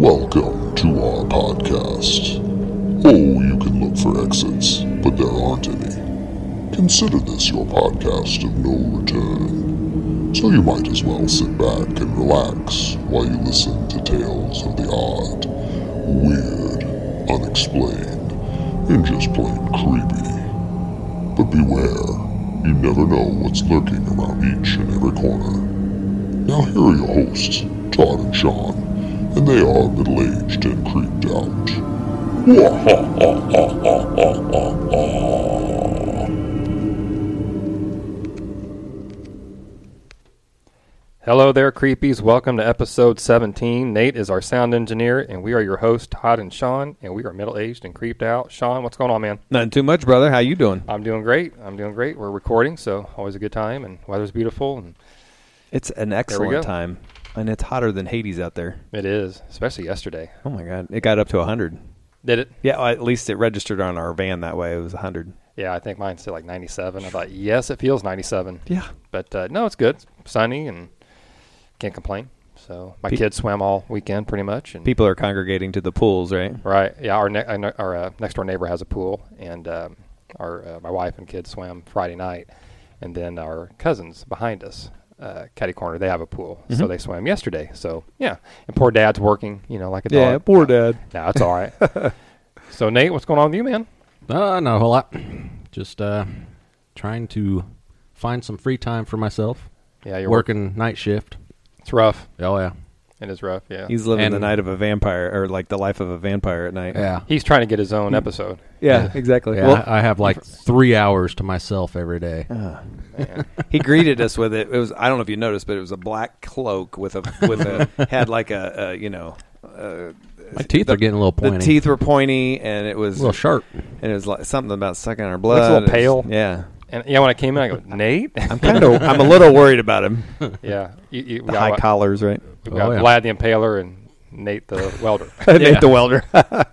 Welcome to our podcast. Oh, you can look for exits, but there aren't any. Consider this your podcast of no return. So you might as well sit back and relax while you listen to tales of the odd, weird, unexplained, and just plain creepy. But beware, you never know what's lurking around each and every corner. Now here are your hosts, Todd and Sean, and they are middle-aged and creeped out. Hello there, creepies. Welcome to episode 17. Nate is our sound engineer, and we are your hosts, Todd and Sean, and we are middle-aged and creeped out. Sean, what's going on, man? Nothing too much, brother. How you doing? I'm doing great. We're recording, so always a good time, and weather's beautiful. And It's an excellent time, and it's hotter than Hades out there. it is, especially yesterday. Oh, my God. It got up to 100. Did it? Yeah, well, at least it registered on our van that way. It was 100. Yeah, I think mine's still like 97. I thought, yes, it feels 97. Yeah. But no, it's good. It's sunny, and can't complain. So my kids swam all weekend pretty much. And People are congregating to the pools, right? right. Yeah, our next door neighbor has a pool, and my wife and kids swam Friday night, and then our cousins behind us, catty corner, they have a pool, so they swam yesterday. So yeah, and poor dad's working, like a dog. Yeah, poor dad. No, it's all right. So Nate, what's going on with you, man? Not a whole lot. Just trying to find some free time for myself. Yeah, you're working night shift. It's rough. Oh yeah, It is rough. Yeah, He's living And- the night of a vampire, or like the life of a vampire at night. yeah. he's trying to get his own episode. Yeah, exactly. Yeah, Well, I have like 3 hours to myself every day. Man. he greeted us with it. It was, I don't know if you noticed, but it was a black cloak with a had like a My teeth are getting a little pointy. the teeth were pointy, and it was a little sharp. and it was like something about sucking our blood. Looks a little It was- pale. Yeah. And yeah, when I came in, I go, Nate. I'm a little worried about him. Yeah, we The got, high collars, right? we've got Oh, yeah. Vlad the Impaler and Nate the Welder. Nate the welder.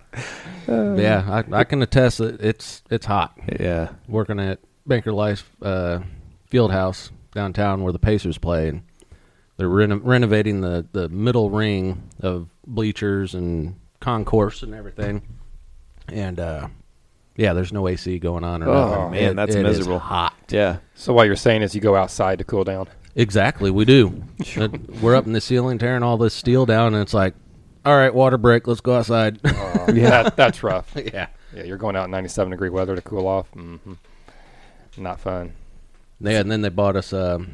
Yeah, I can attest that it's hot. Yeah. Working at Banker Life Field House downtown where the Pacers play, and they're renovating the middle ring of bleachers and concourse and everything. And yeah, there's no AC going on. Or Oh, nothing. man, that's it is miserable. hot. Yeah. So what you're saying is you go outside to cool down. Exactly, we do. We're up in the ceiling tearing all this steel down, and it's like, all right, water break, let's go outside. That's rough. Yeah. Yeah, you're going out in 97-degree weather to cool off. Mm-hmm. Not fun. Yeah, and then they bought us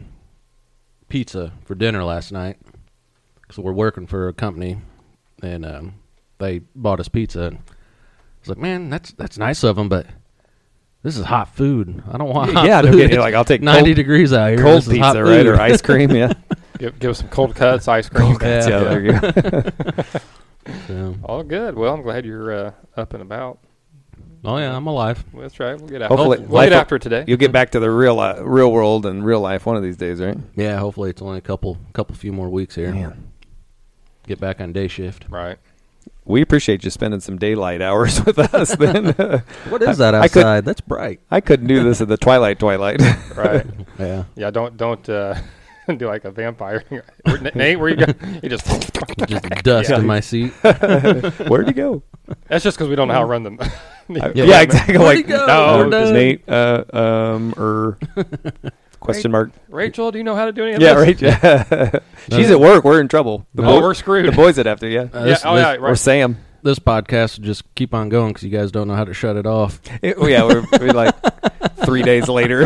pizza for dinner last night. So we're working for a company, and they bought us pizza. And I was like, man, that's nice of them, but this is hot food. I don't want hot Yeah, no food. kidding. You're like, I'll take 90 degrees out here. cold This is hot pizza, right? food. Or ice cream, yeah. Give us some cold cuts, ice cream. Yeah. Yeah, there you go. So, All good. Well, I'm glad you're up and about. oh, yeah, I'm alive. Well, that's right. We'll get after Hopefully, we'll get life- after it today. You'll get back to the real world and real life one of these days, right? Yeah, hopefully it's only a couple few more weeks here. Man. Get back on day shift. Right. We appreciate you spending some daylight hours with us then. What is that I could- outside? That's bright. I couldn't do this at the twilight. Right. Yeah. Yeah, don't do like a vampire. Nate, where you go? You just Just dust Yeah. in my seat. Where'd he go? That's just because we don't know how to run them. Yeah, exactly. Where'd he Like, go? No, We're done. Nate, question mark. Rachel, do you know how to do any of Yeah, this? right. She's at work. We're in trouble. Oh, we're screwed. The boys would have to, yeah. Yeah, right. Or Sam. This podcast will just keep on going because you guys don't know how to shut it off. We're like 3 days later.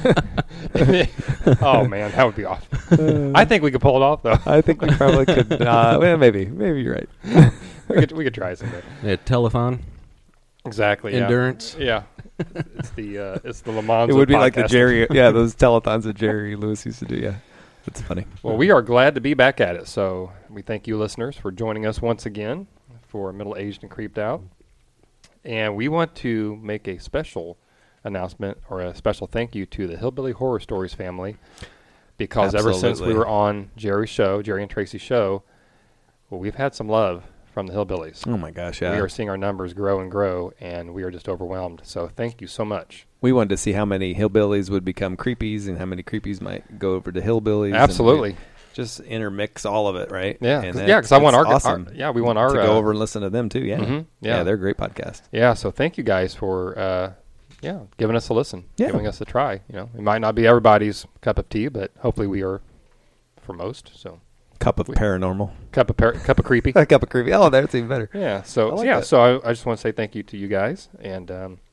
Oh man, that would be awesome. I think we could pull it off though. I think we probably could. Well, maybe you're right. we could try someday. Yeah, telethon, Exactly. Yeah. endurance. Yeah. It's the Le Mans. It would be like the podcasting. Jerry, those telethons that Jerry Lewis used to do. Yeah, that's funny. Well, we are glad to be back at it. So we thank you, listeners, for joining us once again for Middle Aged and Creeped Out. And we want to make a special announcement or a special thank you to the Hillbilly Horror Stories family, because ever since we Absolutely. were on Jerry and Tracy's show, well, we've had some love from the Hillbillies. Oh my gosh, We yeah. are seeing our numbers grow and grow, and we are just overwhelmed. So thank you so much. We wanted to see how many hillbillies would become creepies and how many creepies might go over to hillbillies. Absolutely. just intermix all of it, right? Yeah, And because I want our awesome. we want our to go over and listen to them too. Yeah, Mhm, yeah. they're a great podcast. Yeah, so thank you guys for giving us a listen, Yeah. giving us a try. You know, it might not be everybody's cup of tea, but hopefully we are for most. So Cup of paranormal, cup of creepy. a cup of creepy. Oh, that's even better. Yeah. So I like yeah. that. So I just want to say thank you to you guys, and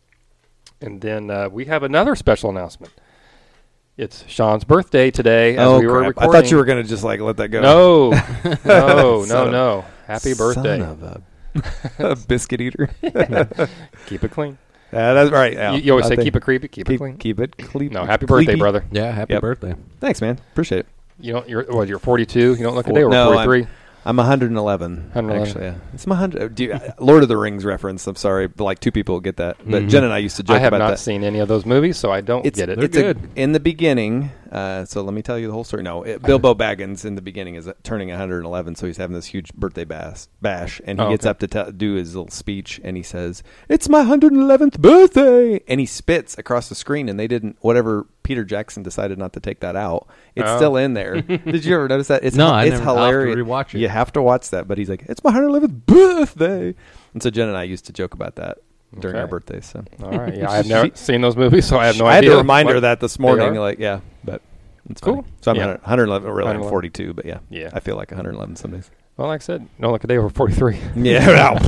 then we have another special announcement. It's Sean's birthday today. As we were crap. recording. I thought you were going to just like let that go. No, no, Son of- no. Happy birthday. Son of a biscuit eater. Keep it clean. That's right. Al. You always I say think- keep it creepy, keep it clean. Keep it clean. No, happy birthday, Cleepy. brother. Yeah, happy Yep. birthday. Thanks, man. Appreciate it. You don't. You're 42. You don't look a day over No, 43. I'm 111. 111. Actually, yeah. It's my 100. Lord of the Rings reference. I'm sorry, but like 2 people will get that. But Mhm. Jen and I used to joke I have about not that. seen any of those movies, so I don't get it. They're good. In the beginning, so let me tell you the whole story. No, Bilbo Baggins in the beginning is turning 111, so he's having this huge birthday bash, and he Oh, gets okay. up to do his little speech, and he says, "It's my 111th birthday," and he spits across the screen, and they didn't, whatever Peter Jackson decided not to take that out. It's Oh. still in there. Did you ever notice that? It's No, I it's never- I'll have to hilarious. rewatch it. You have to watch that, but he's like, "It's my 111th birthday," and so Jen and I used to joke about that during Okay. our birthdays. So. All right. Yeah, I've never seen those movies, so I have no I had idea. to remind her what that this they morning. are. Like, yeah, but it's Cool. cool. So I'm Yeah. 111. Really, I'm 111. 42, but yeah, Yeah. I feel like 111 some days. Well, like I said, don't look a day over 43. Yeah,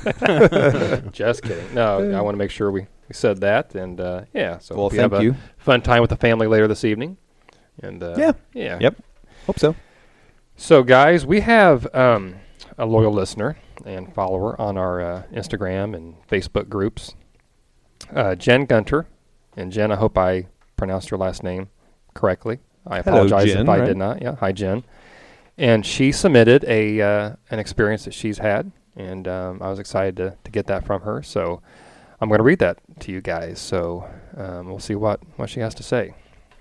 Just kidding. No, I want to make sure we said that, and yeah. So well, we have thank a you. fun time with the family later this evening, and Yeah. yeah. Yep. Hope so. So, guys, we have a loyal listener and follower on our Instagram and Facebook groups, Jen Gunter. And Jen, I hope I pronounced your last name correctly. I Hello, apologize Jen, if I right? did not. Yeah, hi, Jen. And she submitted an experience that she's had, and I was excited to get that from her. So I'm going to read that to you guys. So we'll see what she has to say.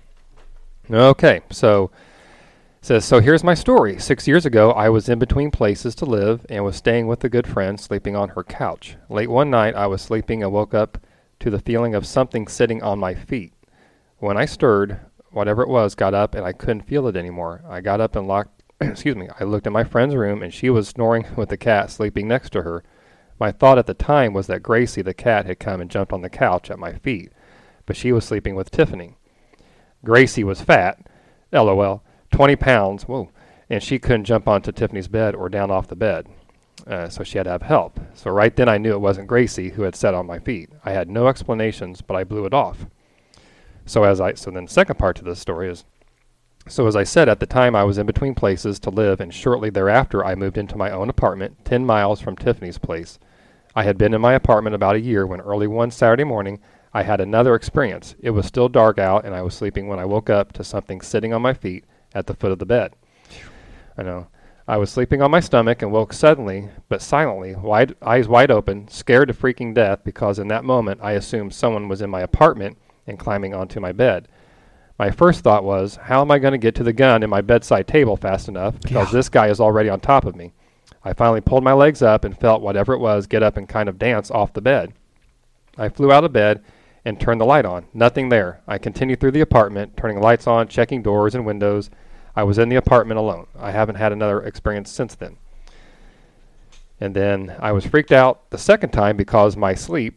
Okay, so it says, so here's my story. 6 years ago, I was in between places to live and was staying with a good friend, sleeping on her couch. Late one night, I was sleeping and woke up to the feeling of something sitting on my feet. When I stirred, whatever it was got up and I couldn't feel it anymore. I got up and I looked at my friend's room and she was snoring with the cat sleeping next to her. My thought at the time was that Gracie, the cat, had come and jumped on the couch at my feet, but she was sleeping with Tiffany. Gracie was fat, LOL, 20 pounds, whoa, and she couldn't jump onto Tiffany's bed or down off the bed, so she had to have help. So right then I knew it wasn't Gracie who had sat on my feet. I had no explanations, but I blew it off. So then the second part to this story is, so as I said, at the time I was in between places to live, and shortly thereafter I moved into my own apartment 10 miles from Tiffany's place. I had been in my apartment about a year when early one Saturday morning I had another experience. It was still dark out and I was sleeping when I woke up to something sitting on my feet at the foot of the bed. I know. I was sleeping on my stomach and woke suddenly, but silently, eyes wide open, scared to freaking death because in that moment I assumed someone was in my apartment and climbing onto my bed. My first thought was, how am I going to get to the gun in my bedside table fast enough because this guy is already on top of me? I finally pulled my legs up and felt whatever it was get up and kind of dance off the bed. I flew out of bed and turned the light on. Nothing there. I continued through the apartment, turning lights on, checking doors and windows. I was in the apartment alone. I haven't had another experience since then. And then I was freaked out the second time because in my sleep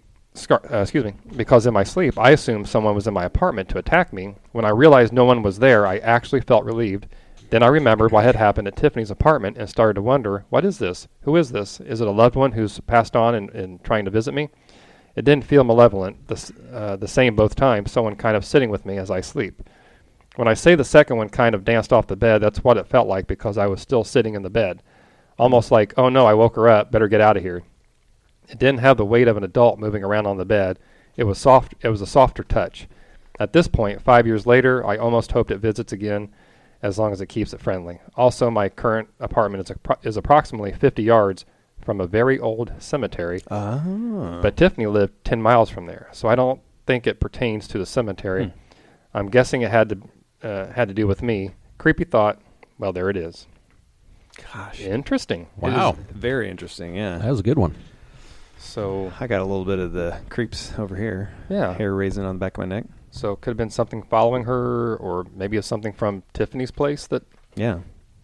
I assumed someone was in my apartment to attack me. When I realized no one was there, I actually felt relieved. Then I remembered what had happened at Tiffany's apartment and started to wonder, what is this? Who is this? Is it a loved one who's passed on and trying to visit me? It didn't feel malevolent, the same both times, someone kind of sitting with me as I sleep. When I say the second one kind of danced off the bed, that's what it felt like because I was still sitting in the bed. Almost like, oh no, I woke her up, better get out of here. It didn't have the weight of an adult moving around on the bed. It was soft. It was a softer touch. At this point, 5 years later, I almost hoped it visits again as long as it keeps it friendly. Also, my current apartment is approximately 50 yards from a very old cemetery, but Tiffany lived 10 miles from there, so I don't think it pertains to the cemetery. I'm guessing it had to do with me. Creepy thought. Well, there it is. Gosh. Interesting. Wow. Very interesting, yeah. That was a good one. So I got a little bit of the creeps over here. Yeah. Hair raising on the back of my neck. So it could have been something following her, or maybe it's something from Tiffany's place that Yeah.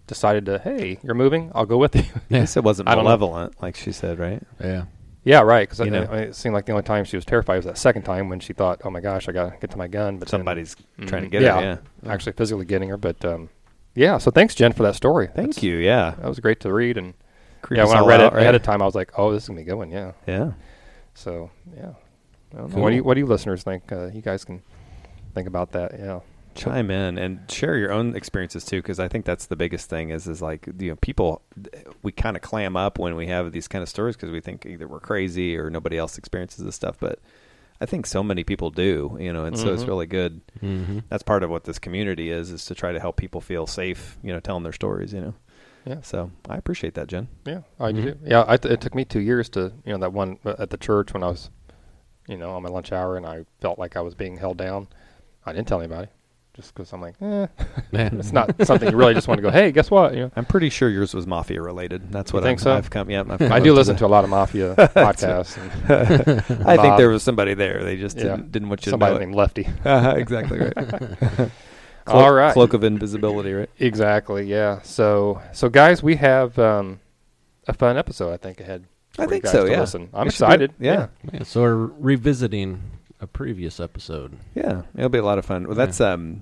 decided to, hey, you're moving, I'll go with you. At least it wasn't I don't know. malevolent, like she said, right? Yeah. Yeah, right. Because You know. it seemed like the only time she was terrified was that second time when she thought, "Oh my gosh, I got to get to my gun." But then- Somebody's trying to Mhm. get her. Yeah. actually physically getting her. But yeah, so thanks, Jen, for that story. Thank you. Yeah. That was great to read. And Creep yeah, us when I all read out, it ahead right? of time, I was like, "Oh, this is gonna be a good one." Yeah. Yeah. So yeah. I don't know. Cool. What do you listeners think? You guys can think about that. Yeah. Chime in and share your own experiences too, because I think that's the biggest thing is like, you know, people, we kind of clam up when we have these kind of stories because we think either we're crazy or nobody else experiences this stuff, but I think so many people do, you know, and so it's really good. Mm-hmm. That's part of what this community is to try to help people feel safe, you know, telling their stories, you know. Yeah. So I appreciate that, Jen. Yeah, I do. Yeah, it took me 2 years to, that one at the church when I was, on my lunch hour and I felt like I was being held down. I didn't tell anybody just because I'm like, it's not something you really just want to go, hey, guess what? I'm pretty sure yours was mafia related. That's what think so? I've come. Yeah, I've come I up do listen the- to a lot of mafia podcasts. And I think Bob. there was somebody there. They just Yeah. didn't want you to somebody know it. named Lefty. Exactly right. All right. Cloak of invisibility, right? Exactly. Yeah. So guys, we have a fun episode I think ahead. I for you think guys so, to yeah. listen. I'm It should be- excited. yeah. Yeah, so we're revisiting a previous episode. Yeah, it'll be a lot of fun. Well, that's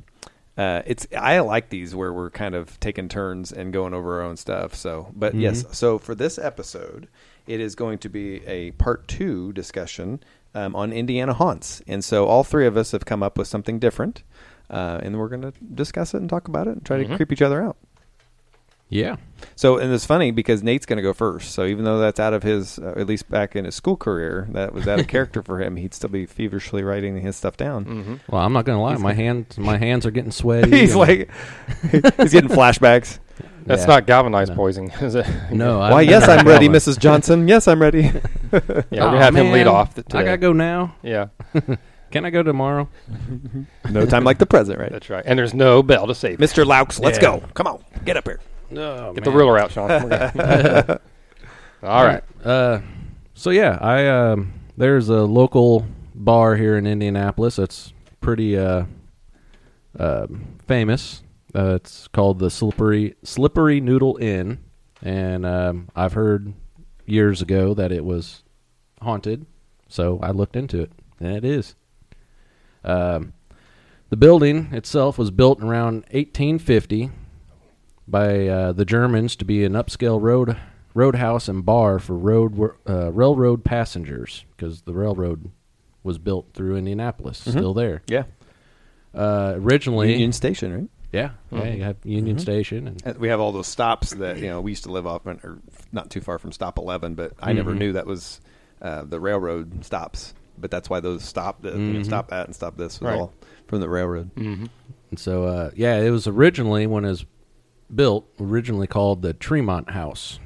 I like these where we're kind of taking turns and going over our own stuff. So, but yes, so for this episode, it is going to be a part 2 discussion on Indiana haunts, and so all three of us have come up with something different, and we're going to discuss it and talk about it and try to creep each other out. Yeah. So, and it's funny because Nate's going to go first. So even though that's out of his, at least back in his school career, that was out of character for him, he'd still be feverishly writing his stuff down. Well, I'm not going to lie. My hands are getting sweaty. He's and- like, he's getting flashbacks. That's Yeah. not galvanized poisoning, is it? No. Why, yes, I'm ready, Mrs. Johnson. Yes, I'm ready. Yeah, we're Aw, gonna have him lead man. off I today. got to go now. Yeah, Can I go tomorrow? No time like the present, right? that's right. And there's no bell to save. Mr. Laux, let's Yeah. go. Come on, get up here. No. Get the ruler out, Sean. We're good. All right. So yeah, there's a local bar here in Indianapolis that's pretty famous. It's called the Slippery Noodle Inn, and I've heard years ago that it was haunted, so I looked into it, and it is. The building itself was built around 1850 by the Germans to be an upscale roadhouse and bar for railroad passengers, because the railroad was built through Indianapolis, still there. Yeah. Originally, Union Station, right? yeah, you have Union Station, and We have all those stops that, we used to live off, or not too far from Stop 11, but I never knew that was the railroad stops. But that's why those stop at and stop this was Right. all from the railroad. and so it was originally, when it was built, originally called the Tremont House,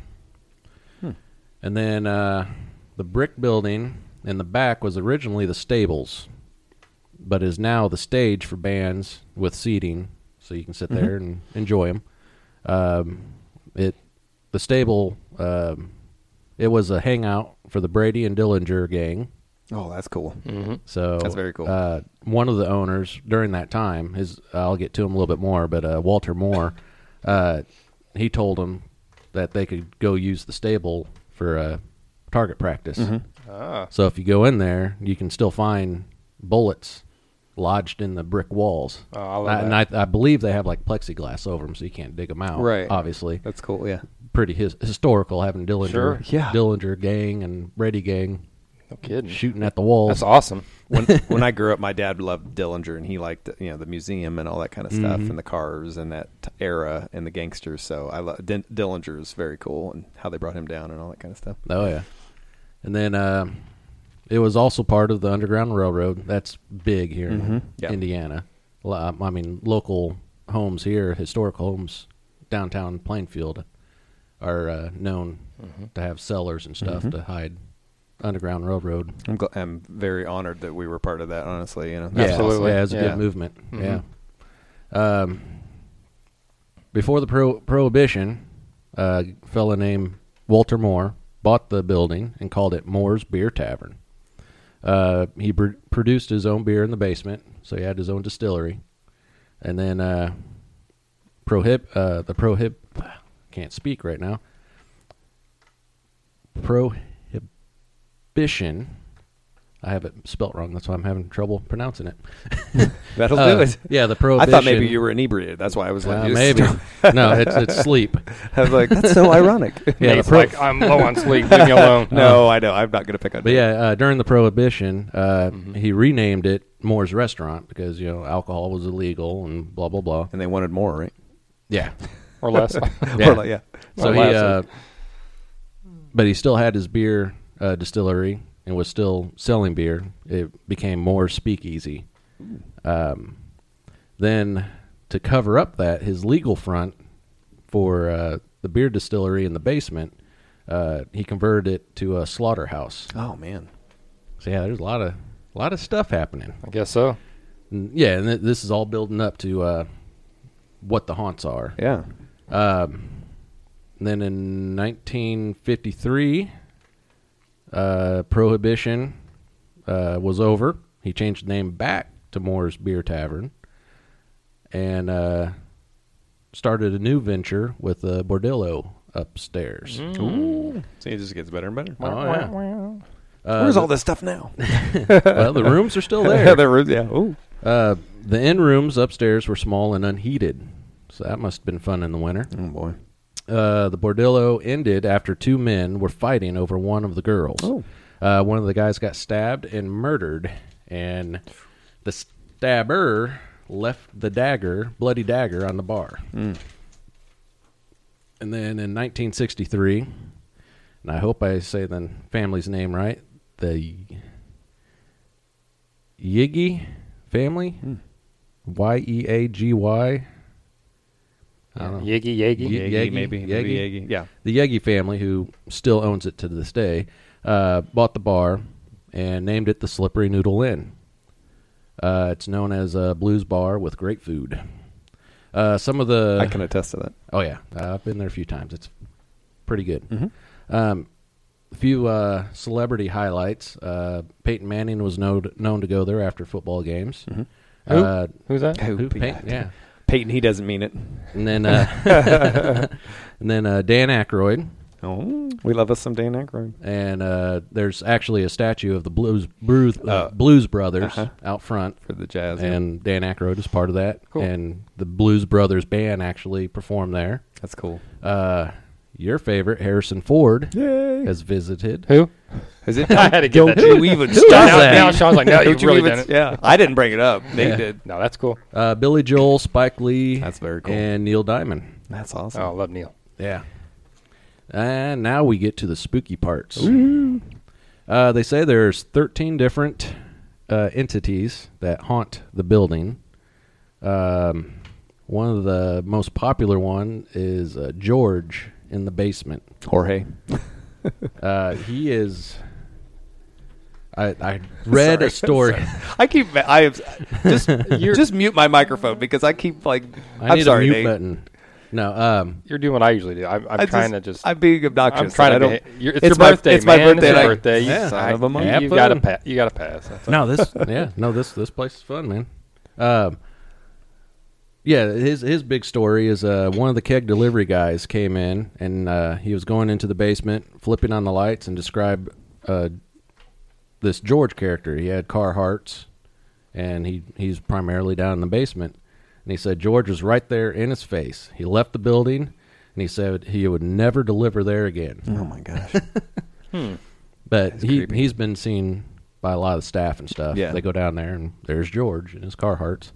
and then the brick building in the back was originally the stables, but is now the stage for bands with seating, so you can sit there and enjoy them. The stable, it was a hangout for the Brady and Dillinger gang. Oh, that's cool. So That's very cool. One of the owners during that time, I'll get to him a little bit more, but Walter Moore, he told them that they could go use the stable for target practice. So if you go in there, you can still find bullets lodged in the brick walls. Oh, I love And I believe they have like plexiglass over them, so you can't dig them out. Right. Obviously, That's cool, yeah. pretty historical having Dillinger, Sure. Yeah. Dillinger gang and Brady gang No kidding. shooting at the walls. That's awesome. When I grew up, my dad loved Dillinger, and he liked the museum and all that kind of stuff, and the cars and that era and the gangsters. So I love Dillinger is very cool, and how they brought him down and all that kind of stuff. Oh yeah, and then it was also part of the Underground Railroad. That's big here in Yeah. Indiana. I mean, local homes here, historic homes downtown Plainfield, are known to have cellars and stuff to hide Underground Railroad. I'm very honored that we were part of that. Honestly, Yeah, Absolutely. yeah, it's a Yeah. good movement. Yeah. Before the Prohibition, a fella named Walter Moore bought the building and called it Moore's Beer Tavern. He produced his own beer in the basement, so he had his own distillery. And then can't speak right now. Prohibition. I have it spelt wrong. That's why I'm having trouble pronouncing it. That'll do it. Yeah, the I prohibition. thought maybe you were inebriated. That's why I was like, maybe. No, it's sleep. I was like, that's so ironic. Yeah, Nate's like, I'm low on sleep. Leave me alone. No, I know. I'm not going to pick on But you. yeah, during the Prohibition, he renamed it Moore's Restaurant because alcohol was illegal and blah blah blah. And they wanted more, right? Yeah, Or less. yeah. Or like, yeah. So Well, but he still had his beer distillery and was still selling beer. It became Moore's Speakeasy. Then to cover up that, his legal front for the beer distillery in the basement, he converted it to a slaughterhouse. Oh, man. So yeah, there's a lot of stuff happening. I guess so. And this is all building up to what the haunts are. Yeah. Then in 1953, Prohibition was over. He changed the name back to Moore's Beer Tavern and started a new venture with a bordello upstairs. Ooh. See, it just gets better and better. Oh, yeah. Where's all this stuff now? Well, the rooms are still there. Yeah. Ooh. The inn rooms upstairs were small and unheated, so that must have been fun in the winter. Oh, boy. The bordello ended after two men were fighting over one of the girls. Oh. One of the guys got stabbed and murdered, and the stabber left the bloody dagger on the bar. Mm. And then in 1963, and I hope I say the family's name right, the Yegi family, Yeagy. I don't know. Yegi. Yegi, maybe. Maybe Yegi? Yegi. Yeah. The Yegi family, who still owns it to this day, bought the bar and named it the Slippery Noodle Inn. It's known as a blues bar with great food. Some of the... I can attest to that. Oh, yeah. I've been there a few times. It's pretty good. Mm-hmm. A few celebrity highlights. Peyton Manning was known to go there after football games. Mm-hmm. Who's that? Peyton? Yeah. Peyton, he doesn't mean it. And then, Dan Aykroyd. Oh, we love us some Dan Aykroyd. And there's actually a statue of the Blues Brothers out front For the Jazz. and Dan Aykroyd is part of that. Cool. And the Blues Brothers band actually performed there. That's cool. Your favorite, Harrison Ford, Yay. has visited. Who? Is it? I had to get Don't that. you even does start that? Now Sean's like, no, you've Don't you really even- done it. Yeah, I didn't bring it up. Nate Yeah. did. No, that's cool. Billy Joel, Spike Lee, That's very cool. and Neil Diamond. That's awesome. Oh, I love Neil. Yeah. And now we get to the spooky parts. They say there's 13 different entities that haunt the building. One of the most popular one is George in the basement. Jorge. He is... I read a story. Just mute my microphone because I keep like. I I'm need sorry, a mute Nate. button. No, You're doing what I usually do. I'm trying to just. I'm being obnoxious. I'm trying I to. don't. It's your birthday, It's my man. birthday. It's and your I- birthday. You Yeah, son of a monkey. Have You got to fun. pass. You got to pass. That's all. no, this place is fun, man. Yeah, his big story is one of the keg delivery guys came in and he was going into the basement, flipping on the lights, and described this George character. He had Carhartts, and he's primarily down in the basement. And he said George was right there in his face. He left the building, and he said he would never deliver there again. Oh my gosh. But creepy. he's been seen by a lot of the staff and stuff. Yeah. They go down there, and there's George in his Carhartts.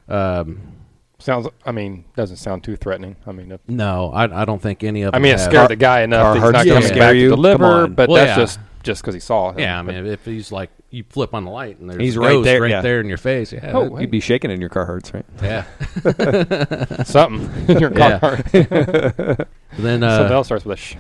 Doesn't sound too threatening. I mean, No, I don't think any of I them mean, it have. scared the guy enough that he's Carhartts not don't coming scare back you? to Come deliver. on. But Well, that's yeah. just because he saw him. Yeah, I But mean, if he's like, you flip on the light and there's He's a right ghost there, right yeah. there in your face. Yeah, Oh, You'd be shaking in your Carhartts, right? yeah. something in your Yeah. car. Then Something else starts with a sh.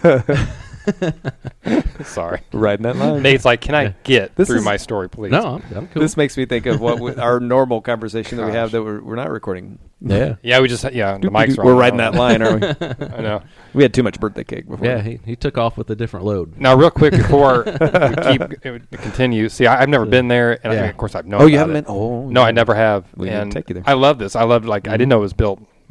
Sorry. Riding that line. Nate's like, can I get This through is- my story, please? no, I'm cool. This makes me think of our normal conversation that we have Gosh. that we're not recording. yeah, Yeah, we just the mics are We're on riding now. that line, aren't we? I know. We had too much birthday cake before. yeah. He took off with a different load. Now, real quick before we continue. See, I've never been there, and I Yeah. mean, of course I've known. Oh, you about haven't it. been? Oh, No, I never have. We need to and take you there. I love this. I didn't know it was built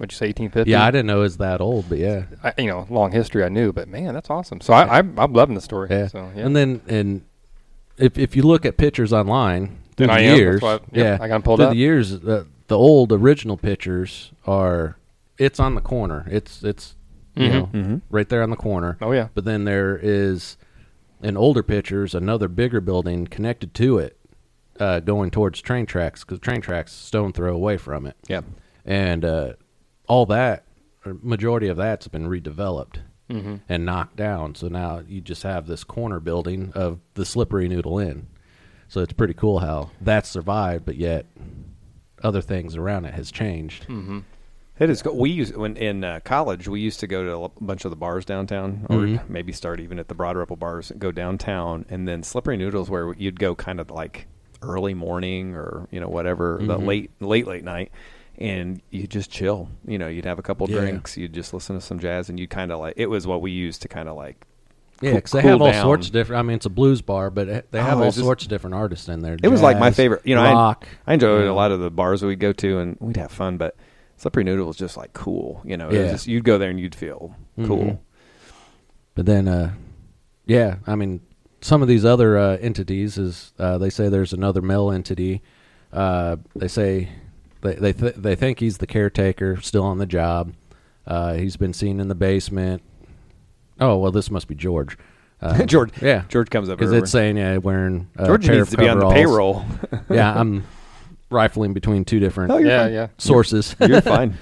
What'd you say, 1850? Yeah, I didn't know it was that old, but yeah. Long history I knew, but man, that's awesome. So I'm loving the story. Yeah. So, yeah. And then if you look at pictures online through And the I am. years, That's why, I got them pulled through up. the years, the old original pictures it's on the corner. It's right there on the corner. Oh, yeah. But then there is, in older pictures, another bigger building connected to it, going towards train tracks, because train tracks stone throw away from it. Yeah. And all that, or majority of that's been redeveloped and knocked down. So now you just have this corner building of the Slippery Noodle Inn. So it's pretty cool how that survived, but yet other things around it has changed. Mm-hmm. It is. We used when in college. We used to go to a bunch of the bars downtown, or maybe start even at the Broad Ripple bars. Go downtown, and then Slippery Noodles, where you'd go kind of like early morning or whatever, the late night, and you just chill. You'd have a couple drinks, you'd just listen to some jazz, and you kind of like. It was what we used to kind of like. Yeah, because they have all sorts of different. I mean, it's a blues bar, but they have all sorts of different artists in there. It was like my favorite. Rock. I enjoyed a lot of the bars we'd go to, and we'd have fun, but. Slippery Noodle was just like cool, It was just, you'd go there and you'd feel cool. But then, I mean, some of these other entities is they say there's another male entity. They say they think he's the caretaker, still on the job. He's been seen in the basement. Oh well, this must be George. George, yeah, George comes up because it's saying wearing George needs to be on the payroll. Yeah, I'm rifling between two different sources. You're fine.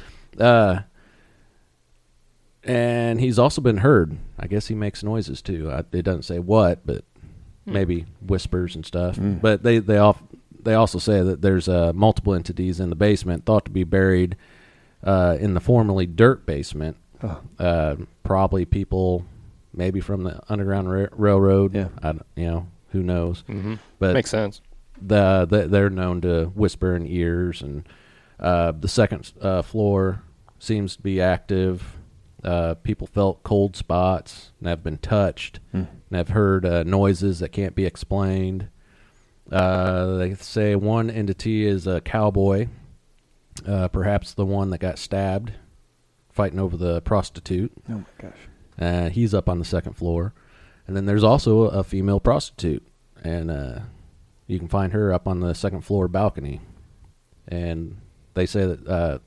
And he's also been heard. I guess he makes noises too. It doesn't say what, but maybe whispers and stuff. But they also say that there's multiple entities in the basement thought to be buried in the formerly dirt basement. Probably people maybe from the Underground Railroad. Yeah. Who knows? But makes sense. They're known to whisper in ears, and the second floor seems to be active. People felt cold spots and have been touched and have heard noises that can't be explained. They say one entity is a cowboy, perhaps the one that got stabbed fighting over the prostitute. Oh, my gosh. He's up on the second floor. And then there's also a female prostitute, and you can find her up on the second floor balcony. And they say that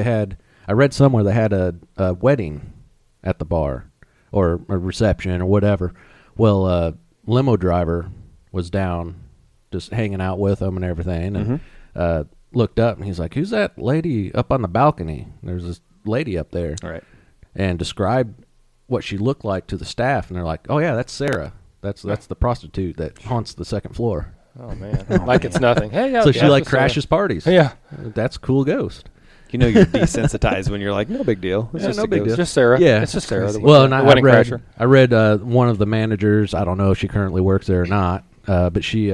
I read somewhere they had a wedding at the bar or a reception or whatever. Well, limo driver was down just hanging out with them and everything, and looked up, and he's like, "Who's that lady up on the balcony?" And there's this lady up there. Right. And described what she looked like to the staff, and they're like, "Oh yeah, that's Sarah. That's the prostitute that haunts the second floor." Oh man, like it's nothing. Hey, yeah. So she crashes parties. Yeah, that's a cool ghost. You're desensitized when you're like, no big deal. It's just no a big ghost. deal. It's just Sarah. Yeah, it's just Sarah. The I wedding read crasher. I read one of the managers. I don't know if she currently works there or not, but she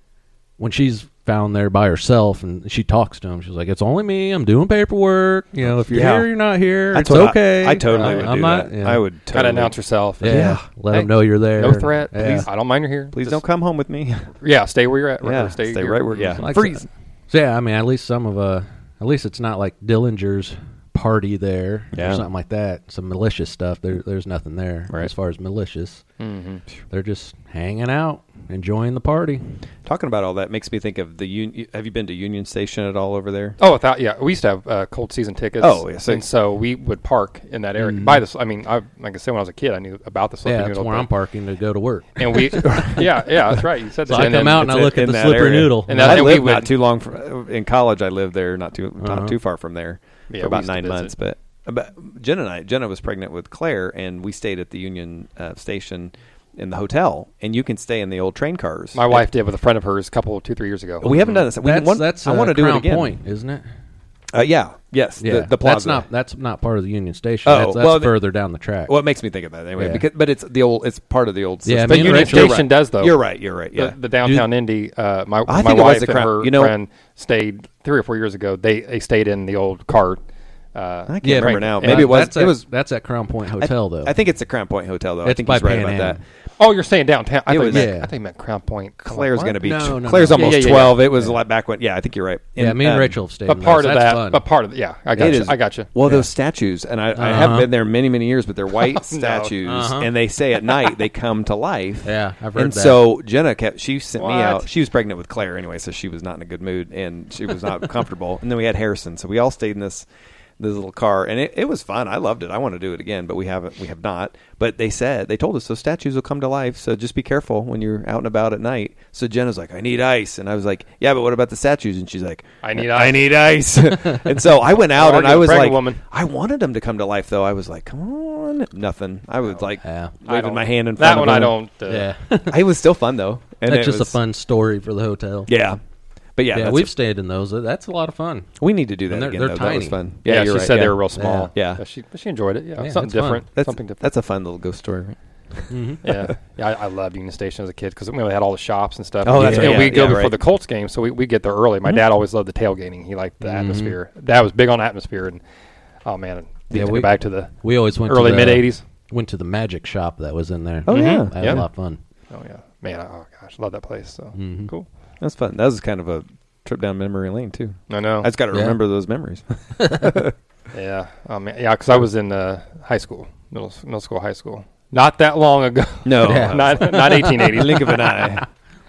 when she's found there by herself and she talks to him, she's like, "It's only me. I'm doing paperwork. If you're here, you're not here. It's okay." I totally would I'm do not, that. Yeah. I would totally Gotta announce yourself. Yeah. Let them Hey, know you're there. No threat. Yeah. Please, I don't mind you're here. Please Just- don't come home with me. Yeah, stay where you're at. Yeah, Or stay right where. Yeah, Like freeze. So yeah, I mean, at least at least it's not like Dillinger's party there or something like that. Some malicious stuff. There's nothing there as far as malicious. Mm-hmm. They're just hanging out, enjoying the party. Talking about all that makes me think of the Have you been to Union Station at all over there? Oh, we used to have cold season tickets. Oh, yeah, and so we would park in that area. By this, I mean, like I said, when I was a kid, I knew about the Slippery Yeah, that's Noodle. where I'm parking to go to work. And we, yeah, that's right. You said So that. I come out and I look at the that Slippery area. Noodle. And I then we lived would- not too long in college. I lived there, not too far from there, Yeah, for we about used to 9 visit. months. But Jenna was pregnant with Claire, and we stayed at the Union Station in the hotel, and you can stay in the old train cars. My wife did with a friend of hers 2-3 years ago. We haven't done this. That's I want to do Crown it again. Point, isn't it? Yeah. Yes. Yeah, The plaza. That's not part of the Union Station. Oh, that's further down the track. Well, it makes me think of that anyway. Yeah. But it's part of the old system. Yeah, I But mean, Union Rachel- Station does, though. You're right. Yeah. The downtown Indy, I my think it was wife the and Crown. her friend stayed 3 or 4 years ago. They stayed in the old cart I can't Yeah, remember right. now. Yeah, Maybe it was. That's at Crown Point Hotel, though. I think it's the Crown Point Hotel, though. I It's think by he's right Pan about that. Am. Oh, you're saying downtown? I It thought was- you meant, yeah. I think you meant Crown Point. Claire's What? going to be. No, Claire's no. almost Yeah, yeah, 12. It was a lot back when. Yeah, I think you're right. Yeah, me and Rachel have stayed. But in part those. of That's that, fun. but part of yeah, I got It you. is. I got you. Well, Yeah. those statues, and I haven't been there many, many years, but they're white statues, and they say at night they come to life. Yeah, I've heard and that. so Jenna she sent me What? out. She was pregnant with Claire anyway, so she was not in a good mood, and she was not comfortable. And then we had Harrison, so we all stayed in this little car, and it was fun. I loved it. I want to do it again, but we have not. But they told us those statues will come to life, so just be careful when you're out and about at night. So Jenna's like, I need ice, and I was like, yeah, but what about the statues? And she's like, I need ice. And so I went out, and I was pregnant like, woman. I wanted them to come to life, though. I was like, come on, nothing. I was like Yeah. waving my hand in front That of one I them. don't. Yeah, It was still fun though, and that's it just was, a fun story for the hotel. Yeah, but yeah, Yeah, that's we've stayed in those. That's a lot of fun. we need to do that And they're- again. they're Though. That was tiny. fun. Yeah, you're she right, said yeah. they were real small. Yeah. But she enjoyed it. Yeah, Yeah, something it's fun. different. That's something different. That's a fun little ghost story. Right? Yeah, I loved Union Station as a kid because we had all the shops and stuff. Oh, that's and right. we Yeah, go yeah, before right. the Colts game, so we get there early. My dad always loved the tailgating. He liked the atmosphere. Dad was big on atmosphere, and oh man, Yeah, we back to the We always went early to the, mid '80s. Went to the magic shop that was in there. Oh yeah, That was Yeah. a lot of fun. Oh yeah, man. Oh gosh, love that place. So cool. that's fun. That was kind of a trip down memory lane too. I know. I just got to Yeah. remember those memories. Yeah. Oh man. Yeah, because I was in high school, middle school, high school. Not that long ago. No, Yeah. not 1880s. blink of an eye.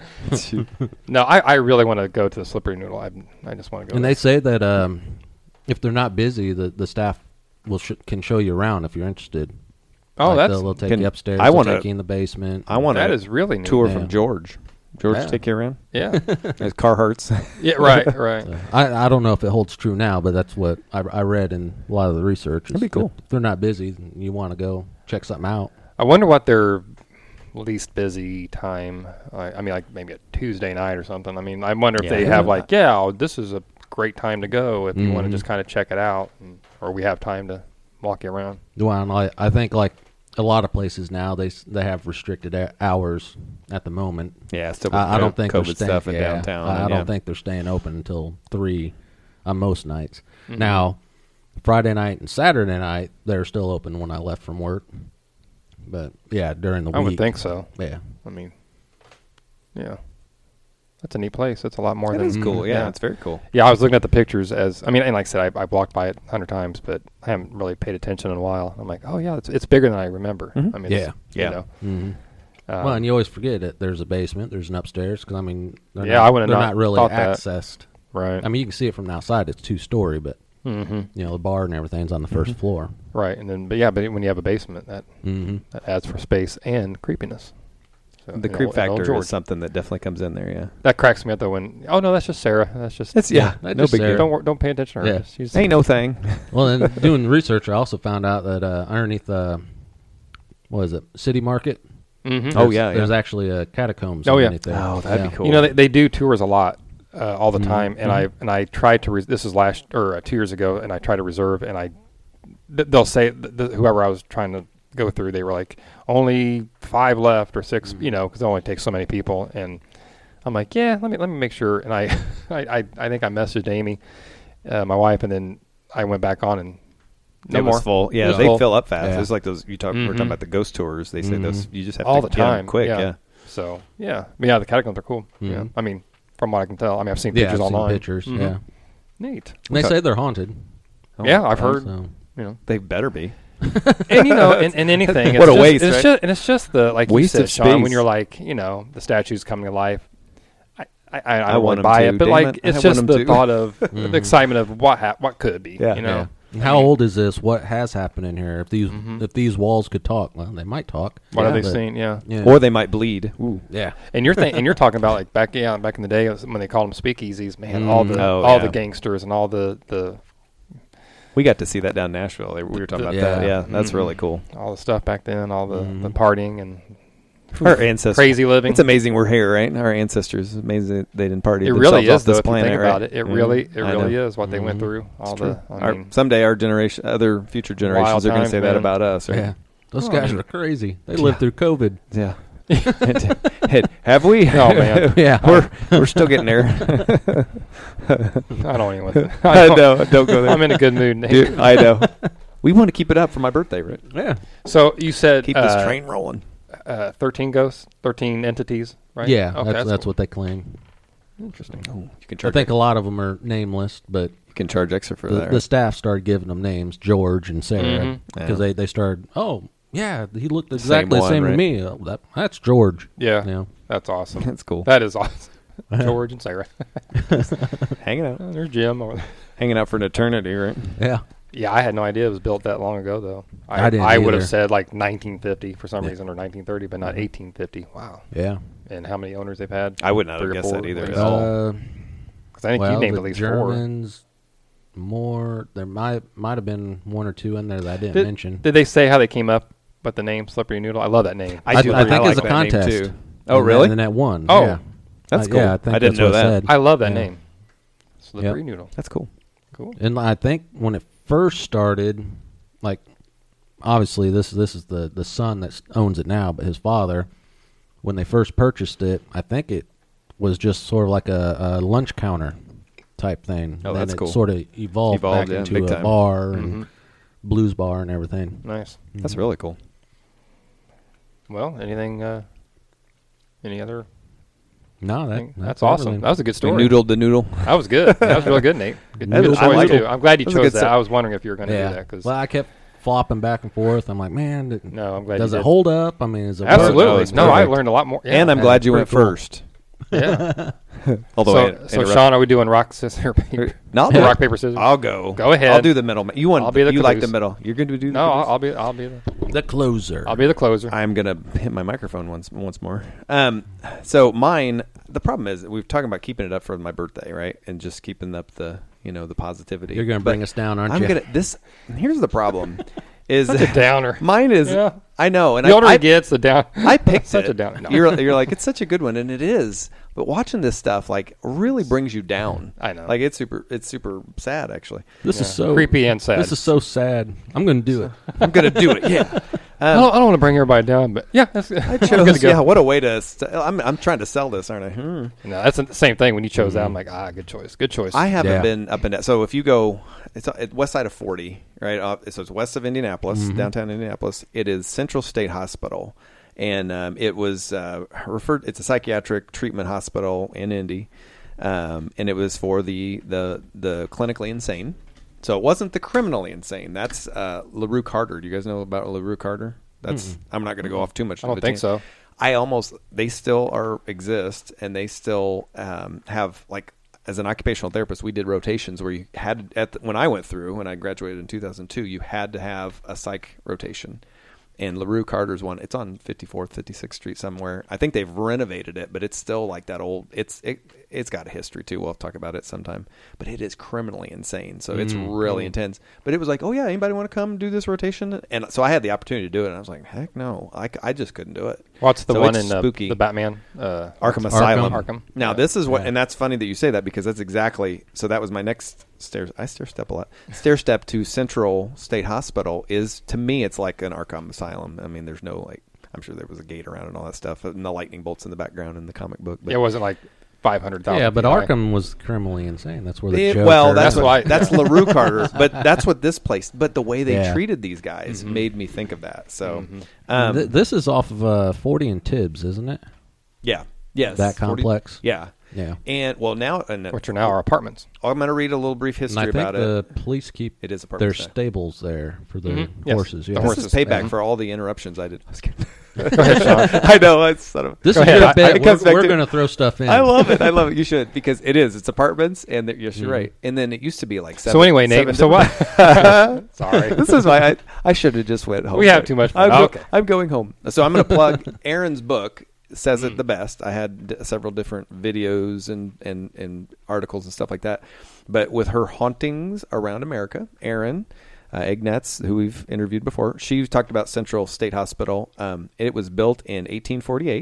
No, I really want to go to the Slippery Noodle. I just want to go. And there. they say that if they're not busy, the staff can show you around if you're interested. Oh, Like that's they'll take can- you upstairs. I they'll wanna- take you in the basement. I want that a is really neat. tour Yeah. from George. George, Yeah. take you around. Yeah. His Carhartts. Yeah. Right. Right. So, I don't know if it holds true now, but that's what I read in a lot of the research. That'd be is cool. If they're not busy, and you want to go check something out. I wonder what their least busy time. I mean, like maybe a Tuesday night or something. I mean, I wonder if Yeah. they have like, yeah, this is a great time to go if you want to Mhm. just kind of check it out, or we have time to walk you around. Well, and I think like a lot of places now they have restricted hours at the moment. Yeah, still. I don't think they're COVID staying, stuff in yeah, downtown. I yeah. don't think they're staying open until 3 on most nights. Mhm. Now, Friday night and Saturday night they're still open when I left from work. But yeah, during the I week, would think so. Yeah, I mean, yeah, that's a neat place. It's a lot more That than is cool. Yeah, yeah. it's very cool. Yeah, I was looking at the pictures and like I said, I walked by it 100 times, but I haven't really paid attention in a while. I'm like, oh yeah, it's bigger than I remember. Mhm. I mean, Yeah. it's, Yeah. You know, mm-hmm. Well, and you always forget that there's a basement, there's an upstairs. Because I mean, they're Yeah, not, I would've they're not not really thought that. accessed. right. I mean, you can see it from the outside; it's 2-story, but Mm-hmm. you know the bar and everything's on the 1st floor. Right, and then but when you have a basement, that adds for space and creepiness. So, The in creep old- in old factor George. is something that definitely comes in there. Yeah, That cracks me up though. When no, that's just Sarah. That's just it's Yeah, no just big Sarah. deal. don't pay attention to her. Yeah. She's Ain't no thing. Well, and doing research, I also found out that underneath what is it, City Market? Mhm. Oh, yeah, there's yeah. actually a catacombs. Oh, yeah. underneath there. Oh, that'd be Yeah. cool. You know, they do tours a lot, all the Mhm. time, and I tried to. This is 2 years ago, and I tried to reserve, and they'll say whoever I was trying to go through, they were like only 5 left or 6, you know, because it only takes so many people, and I'm like, yeah, let me make sure, and I think I messaged Amy, my wife, and then I went back on and no it more. was full. Yeah, It was they full. fill up fast. Yeah. It's like those we're talking Mhm. about the ghost tours. They say those you just have all to the get 'em time, quick. Yeah. So yeah, the catacombs are cool. Yeah, Mhm. I mean, from what I can tell, I mean, I've seen Yeah, pictures I've seen online. pictures. Mhm. Yeah, Neat. and they Okay. say they're haunted. Oh, Yeah, I've heard. So. You know, They better be. and you know, in anything, What it's a waste, It's right? just, and it's just the like Waste you said, of Sean, space. when you're like, you know, the statues coming to life. I I don't want really 'em buy to, it, but damn like it. I it's want just 'em the to. thought of the excitement of what could be. Yeah. You know, Yeah. And how old is this? What has happened in here? If these walls could talk, well, they might talk. what have they but- seen? Yeah. Yeah. Or they might bleed. Ooh. yeah. And you're talking about like back in the day when they called them speakeasies, man. All the Oh, all yeah. the gangsters and all the We got to see that down in Nashville. We were talking about that. Yeah. Yeah, that's Mhm. really cool. all the stuff back then, all the Mhm. partying and Our ancestors. crazy living. It's amazing we're here, right? Our ancestors. It's amazing they didn't party. It really themselves is, off though. this If you planet, think right? about it, it Yeah, really I know. is what they went through. All It's true. I mean, Someday our generation, other future generations Wild are going to times, say that man. about us. Right? Yeah. Those Oh, guys yeah. are crazy. They lived through COVID. Yeah. Have we? Oh, man. Yeah. we're still getting there. I don't even. I know. Don't go there. I'm in a good mood, Nate. Dude, I know. We want to keep it up for my birthday, right? Yeah. So you said Keep this train rolling. 13 ghosts, 13 entities, right? Yeah, Okay, that's cool. what they claim. Interesting. Oh, you can I charge. think a lot of them are nameless, but You can charge extra for the, that. the Right? staff started giving them names, George and Sarah, Mhm. because Yeah. they started. Oh, yeah, he looked exactly the one, same right? to me. Oh, that's George. Yeah, Yeah. that's awesome. That's cool. That is awesome. George and Sarah. Hanging out, There's Jim. hanging out for an eternity, right? Yeah. Yeah, I had no idea it was built that long ago, though. I didn't I would either. have said like 1950 for some Yeah. reason, or 1930, but not 1850. Wow. Yeah. And how many owners they've had? I would not have 3 or guessed 4 that either at at least? all. Because I think you named the at least Germans, more. There might have been 1 or 2 in there that I didn't 4. mention. Did they say how they came up with the name Slippery Noodle? I love that name. I do. think like it's a that contest. name, too. Oh, really? And that won. Oh, yeah. that's cool. Yeah, I think I didn't that's know what it that. said. I love that Yeah. name. Slippery Yep. Noodle. That's cool. Cool. And I think when it first started, like, obviously this is the son that owns it now, but his father, when they first purchased it, I think it was just sort of like a lunch counter type thing. Oh, then that's it cool. sort of evolved back yeah, into big a time. bar and Mhm. blues bar and everything. Nice. That's really cool. Well, anything? Any other? No, thing? that's That's awesome. everything. That was a good We story. noodled the noodle. That was good. That was really good, Nate. Good, That good is- I choice like too. it. I'm glad you That was a chose good that. set. I was wondering if you were going to Yeah. do that because Well, I kept flopping back and forth. I'm like, man, no, I'm glad. does you it did. hold up? I mean, is it work? Absolutely. it's No, I perfect. learned a lot more. Yeah. And I'm Yeah, glad you pretty went cool. first. Yeah. Although so, I interrupted. Sean, are we doing rock, scissors, paper? No, rock, paper, scissors? I'll go. Go ahead. I'll do the middle. You want? I'll be the you like the caboose. middle. You're going to do. No, the caboose? I'll be The closer. the closer. I'm gonna hit my microphone once more. So mine. The problem is we've talking about keeping it up for my birthday, right? And just keeping up the the positivity. You're going to But bring us down, aren't I'm you? gonna this. Here's the problem. Is Such a downer. Mine is. Yeah. I know, and The older I he gets, the down. I picked such it. a downer. No. You're like it's such a good one, and it is. But watching this stuff like really brings you down. I know. Like it's super sad actually. This is so creepy and sad. This is so sad. I'm going to do it. I'm gonna do it. Yeah. I don't want to bring everybody down, but yeah, that's, I I'm chose. gonna go. Yeah. What a way to. I'm trying to sell this, aren't I? No, that's the same thing. When you chose that, I'm like, good choice. Good choice. I haven't Yeah. been up and down. So if you go, it's at west side of 40, right? So it's west of Indianapolis, downtown Indianapolis. It is Central State Hospital, and it was referred. It's a psychiatric treatment hospital in Indy, and it was for the clinically insane. So it wasn't the criminally insane. That's LaRue Carter. Do you guys know about LaRue Carter? That's I'm not going to go off too much. I don't think so. They still exist, and they still have, like, as an occupational therapist, we did rotations where you had, when I went through, when I graduated in 2002, you had to have a psych rotation. And LaRue Carter's one, it's on 54th, 56th Street somewhere. I think they've renovated it, but it's still like that old, it's got a history too. We'll talk about it sometime. But it is criminally insane, so it's really intense. But it was like, oh yeah, anybody want to come do this rotation? And so I had the opportunity to do it, and I was like, heck no, I just couldn't do it. What's the So one it's in spooky. the Batman? Arkham Asylum. Arkham. Now Yeah. this is what, Yeah. and that's funny that you say that because that's exactly. So that was my next stairs. I stair step a lot. Stair step to Central State Hospital is, to me, it's like an Arkham Asylum. I mean, there's no, like, I'm sure there was a gate around and all that stuff, and the lightning bolts in the background in the comic book. But It wasn't like 500,000. Yeah, but feet high. Arkham was criminally insane. That's where the Joker. well, that's That's what why- that's LaRue Carter, but that's what this place. But the way they Yeah. treated these guys made me think of that. So, This is off of 40 and Tibbs, isn't it? yeah, yes, That 40 complex. yeah. Yeah. And well, now which are now our apartments. I'm going to read a little brief And history I think about the it. police keep It is their apartment style. stables there for the Yes, horses. the Yeah. This horses. is payback Yeah. for all the interruptions I did. I was kidding. Go ahead, Sean. I know. It's sort of. This Go is ahead. your bet. It comes back We're to- going to throw stuff in. I love it. I love it. You should, because it is. It's apartments, and yes, you're right. And then it used to be like seven. So anyway, Nate. seven So what? different- Sorry. This is why I should have just went home. We have too much fun. Okay. I'm going home. So I'm going to plug Aaron's book. Says it the best. I had several different videos and articles and stuff like that. But with her hauntings around America, Aaron Ignatz, who we've interviewed before, she talked about Central State Hospital. It was built in 1848.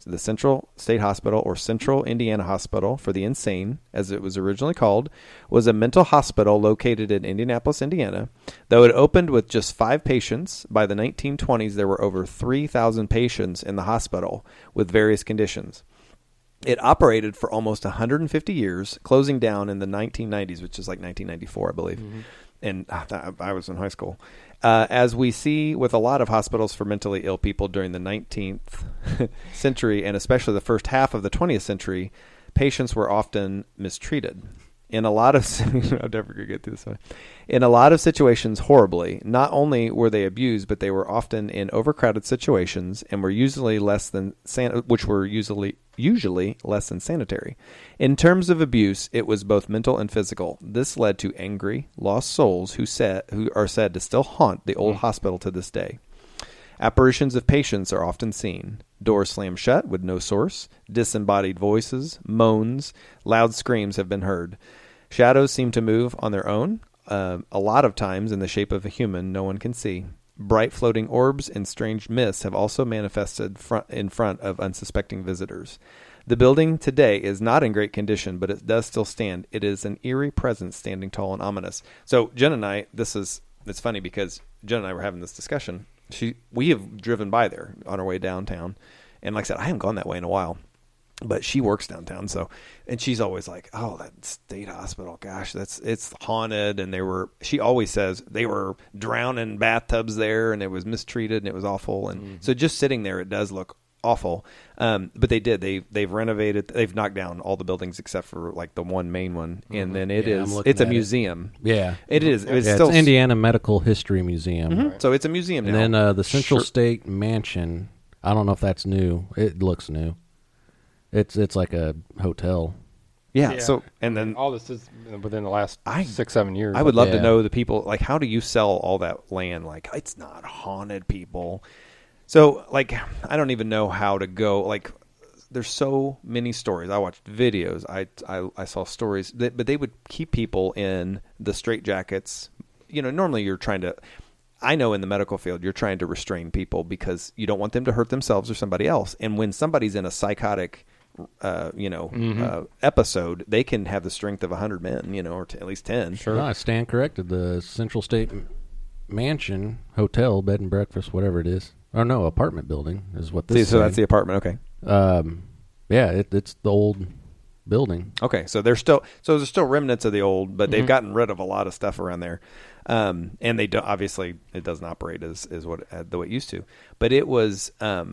The Central State Hospital, or Central Indiana Hospital for the Insane, as it was originally called, was a mental hospital located in Indianapolis, Indiana. Though it opened with just 5 patients, by the 1920s there were over 3,000 patients in the hospital with various conditions. It operated for almost 150 years, closing down in the 1990s, which is like 1994, I believe. And I was in high school. As we see with a lot of hospitals for mentally ill people during the 19th century, and especially the first half of the 20th century, patients were often mistreated. In a lot of I'm never gonna get through this one. In a lot of situations, horribly. Not only were they abused, but they were often in overcrowded situations and were usually less than usually less than sanitary. In terms of abuse, it was both mental and physical. This led to angry, lost souls who are said to still haunt the old hospital to this day. Apparitions of patients are often seen. Doors slammed shut with no source. Disembodied voices, moans, loud screams have been heard. Shadows seem to move on their own, a lot of times in the shape of a human no one can see. Bright floating orbs and strange mists have also manifested in front of unsuspecting visitors. The building today is not in great condition, but it does still stand. It is an eerie presence standing tall and ominous. So Jen and I, it's funny because Jen and I were having this discussion. We have driven by there on our way downtown. And like I said, I haven't gone that way in a while. But she works downtown, and she's always like, "Oh, that state hospital, gosh, it's haunted." And she always says they were drowning in bathtubs there, and it was mistreated, and it was awful. And so just sitting there, it does look awful. But they've renovated, they've knocked down all the buildings except for like the one main one, and then it's a museum. Yeah, it is. It's Indiana Medical History Museum. Right. So it's a museum now. And then the Central State Mansion. I don't know if that's new. It looks new. It's like a hotel. Yeah. So, and then all this is within the last 6-7 years. I would love to know the people, like, how do you sell all that land? Like, it's not haunted, people. So, like, I don't even know how to go. Like, there's so many stories. I watched videos. I saw stories, but they would keep people in the straitjackets. You know, normally you're trying to. I know in the medical field, you're trying to restrain people because you don't want them to hurt themselves or somebody else. And when somebody's in a psychotic episode, they can have the strength of 100 men, or at least 10. Sure. No, I stand corrected. The Central State Mansion Hotel, bed and breakfast, whatever it is. Or no, apartment building is what this is. So that's the apartment, okay. Yeah, it's the old building. Okay, so there's still remnants of the old, but they've gotten rid of a lot of stuff around there. And they don't, obviously it doesn't operate as what the way it used to. But it was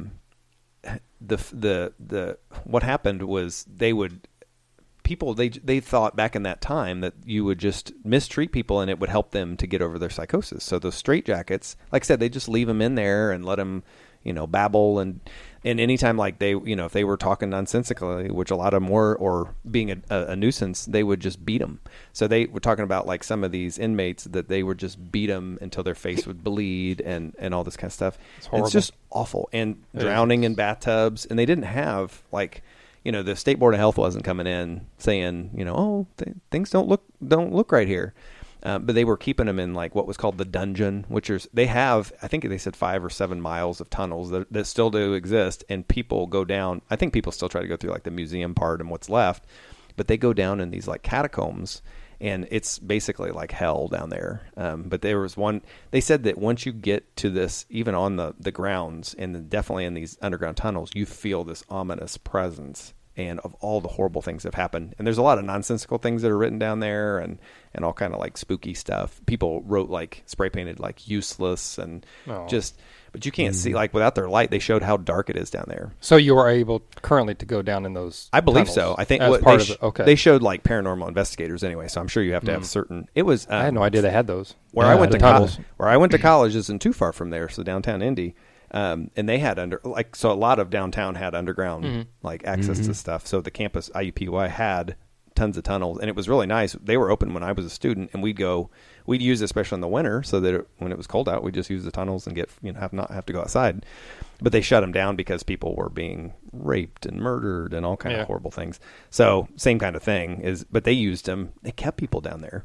what happened was they thought back in that time that you would just mistreat people and it would help them to get over their psychosis. So those straitjackets, like I said, they just leave them in there and let them, babble and anytime like they, if they were talking nonsensically, which a lot of them were, or being a nuisance, they would just beat them. So they were talking about like some of these inmates that they would just beat them until their face would bleed and all this kind of stuff. It's just awful. And drowning in bathtubs. And they didn't have like, the State Board of Health wasn't coming in saying, things don't look right here. But they were keeping them in like what was called the dungeon, which is they have, I think they said 5 or 7 miles of tunnels that still do exist, and people go down. I think people still try to go through like the museum part and what's left, but they go down in these like catacombs, and it's basically like hell down there. But there was one, they said that once you get to this, even on the grounds and definitely in these underground tunnels, you feel this ominous presence. And of all the horrible things that have happened. And there's a lot of nonsensical things that are written down there and all kind of like spooky stuff. People wrote like spray painted like useless and but you can't see, like without their light, they showed how dark it is down there. So you are able currently to go down in those I believe so. I think they showed like paranormal investigators anyway, so I'm sure you have to have certain. It was I had no idea they had those. Where I went to college isn't too far from there, so downtown Indy. And they had so a lot of downtown had underground like access to stuff. So the campus IUPUI had tons of tunnels, and it was really nice. They were open when I was a student, and we'd use it especially in the winter, so that when it was cold out, we'd just use the tunnels and not have to go outside. But they shut them down because people were being raped and murdered and all kind of horrible things. So same kind of thing but they used them. They kept people down there.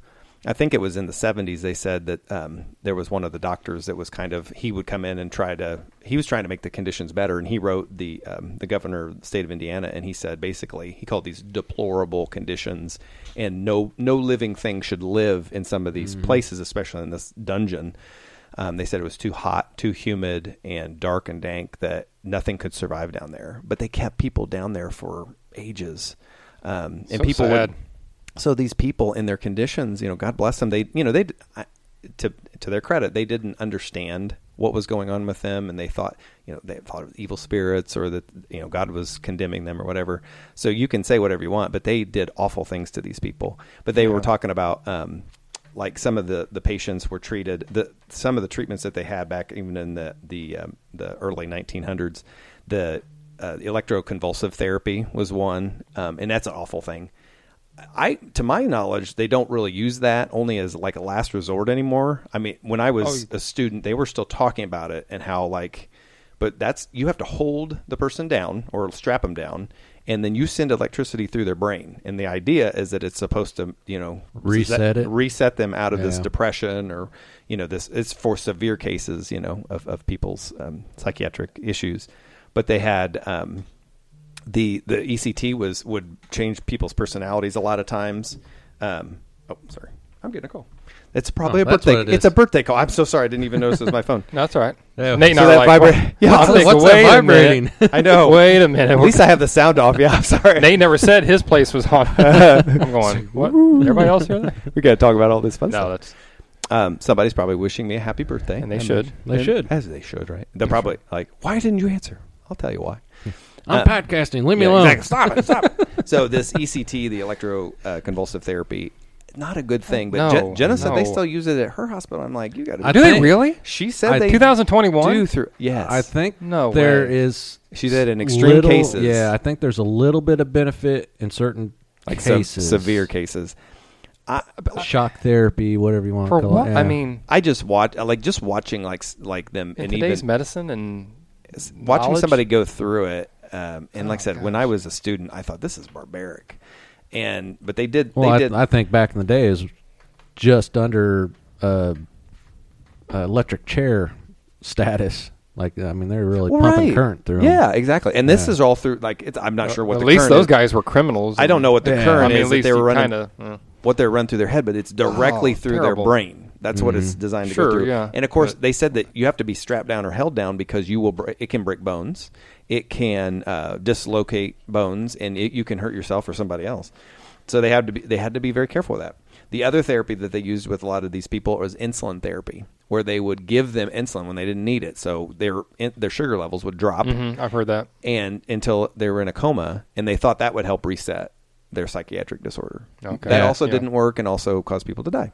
I think it was in the 70s. They said that there was one of the doctors that was he would come in and he was trying to make the conditions better, and he wrote the governor of the state of Indiana, and he said basically he called these deplorable conditions, and no living thing should live in some of these places, especially in this dungeon. They said it was too hot, too humid, and dark and dank that nothing could survive down there. But they kept people down there for ages, and So people sad. So these people in their conditions, God bless them. They, to their credit, they didn't understand what was going on with them, and they thought, they thought it was evil spirits or that, God was condemning them or whatever. So you can say whatever you want, but they did awful things to these people. But they were talking about, like some of the patients were treated, some of the treatments that they had back even in the early 1900s, the electroconvulsive therapy was one, and that's an awful thing. To my knowledge, they don't really use that only as like a last resort anymore. I mean, when I was a student, they were still talking about it and how but you have to hold the person down or strap them down, and then you send electricity through their brain. And the idea is that it's supposed to, reset them out of this depression or, it's for severe cases, of people's psychiatric issues. But they had, the ECT would change people's personalities a lot of times. Sorry, I'm getting a call. It's probably a birthday. It's a birthday call. I'm so sorry. I didn't even notice it was my phone. No, that's all right. Yeah. Nate and See I that were like, vibrate? Yeah, what's that vibrating? I know. Wait a minute. At least I have the sound off. Yeah, I'm sorry. Nate never said his place was on. I'm going, what? Everybody else hear that? We got to talk about all this fun No, stuff. that's Somebody's probably wishing me a happy birthday. and they should. They should. As they should, right? They're probably like, why didn't you answer? I'll tell you why. I'm podcasting. Leave me Yeah, alone. exactly. Stop it. So this ECT, the electroconvulsive therapy, not a good thing. But No, Jenna said they no. still use it at her hospital. I'm like, you got to. I Do they think- really? She said they 2021? do through. Yes, I think No there way. is. She said in extreme cases. Yeah, I think there's a little bit of benefit in certain like some cases. severe cases. Shock therapy, whatever you want For to call what? it. Yeah. I mean, I just watching like them in and today's even medicine and watching knowledge? somebody go through it. And like I said, gosh. when I was a student, I thought this is barbaric. But they did. Well, they did. I think back in the day is just under electric chair status. Like, I mean, they're really pumping current through them. Yeah, exactly. And this Yeah. is all through. Like, I'm not sure what at the least current those is. guys were criminals. I don't know what the Yeah. current I mean, is at that least they were you running. kinda, What they're run through their head, but it's directly Oh, through terrible. their brain. That's what it's designed to Sure, go through. yeah. And of course, But- they said that you have to be strapped down or held down because you will. It can break bones. It can dislocate bones, and you can hurt yourself or somebody else. So they had to be very careful with that. The other therapy that they used with a lot of these people was insulin therapy, where they would give them insulin when they didn't need it, so their sugar levels would drop, I've heard that. and until they were in a coma, and they thought that would help reset their psychiatric disorder. Okay. That Yeah, also yeah. didn't work, and also caused people to die.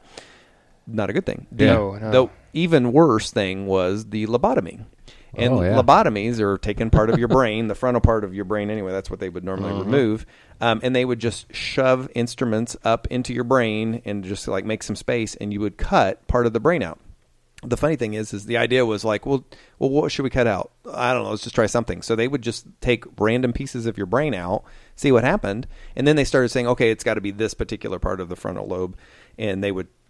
Not a good thing. No. The even worse thing was the lobotomy. And lobotomies are taking part of your brain, the frontal part of your brain anyway. That's what they would normally remove. And they would just shove instruments up into your brain and just like make some space, and you would cut part of the brain out. The funny thing is the idea was like, well, what should we cut out? I don't know. Let's just try something. So they would just take random pieces of your brain out, see what happened, and then they started saying, okay, it's got to be this particular part of the frontal lobe, and they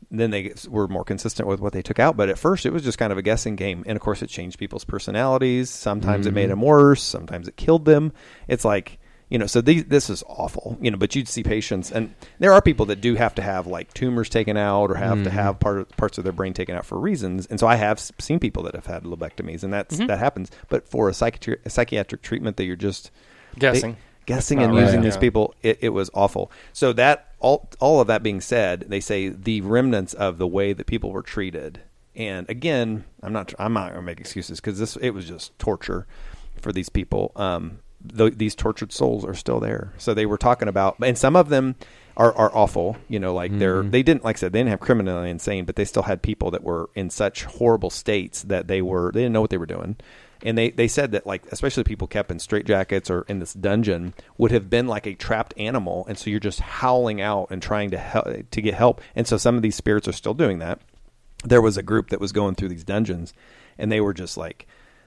were more consistent with what they took out. But at first, it was just kind of a guessing game, and of course, it changed people's personalities. Sometimes it made them worse. Sometimes it killed them. It's like, so this is awful, but you'd see patients, and there are people that do have to have like tumors taken out or have to have parts of their brain taken out for reasons. And so I have seen people that have had lobectomies, and that happens. But for a psychiatric treatment that you're just Guessing. and right. using these Yeah. people, it was awful. So that all of that being said, they say the remnants of the way that people were treated. And again, I'm not going to make excuses because it was just torture for these people. These tortured souls are still there. So they were talking about, and some of them are awful. Like they didn't, like I said, they didn't have criminally insane, but they still had people that were in such horrible states that they didn't know what they were doing. And they said that, like, especially people kept in straitjackets or in this dungeon would have been like a trapped animal. And so you're just howling out and trying to get help. And so some of these spirits are still doing that. There was a group that was going through these dungeons, and they were just like,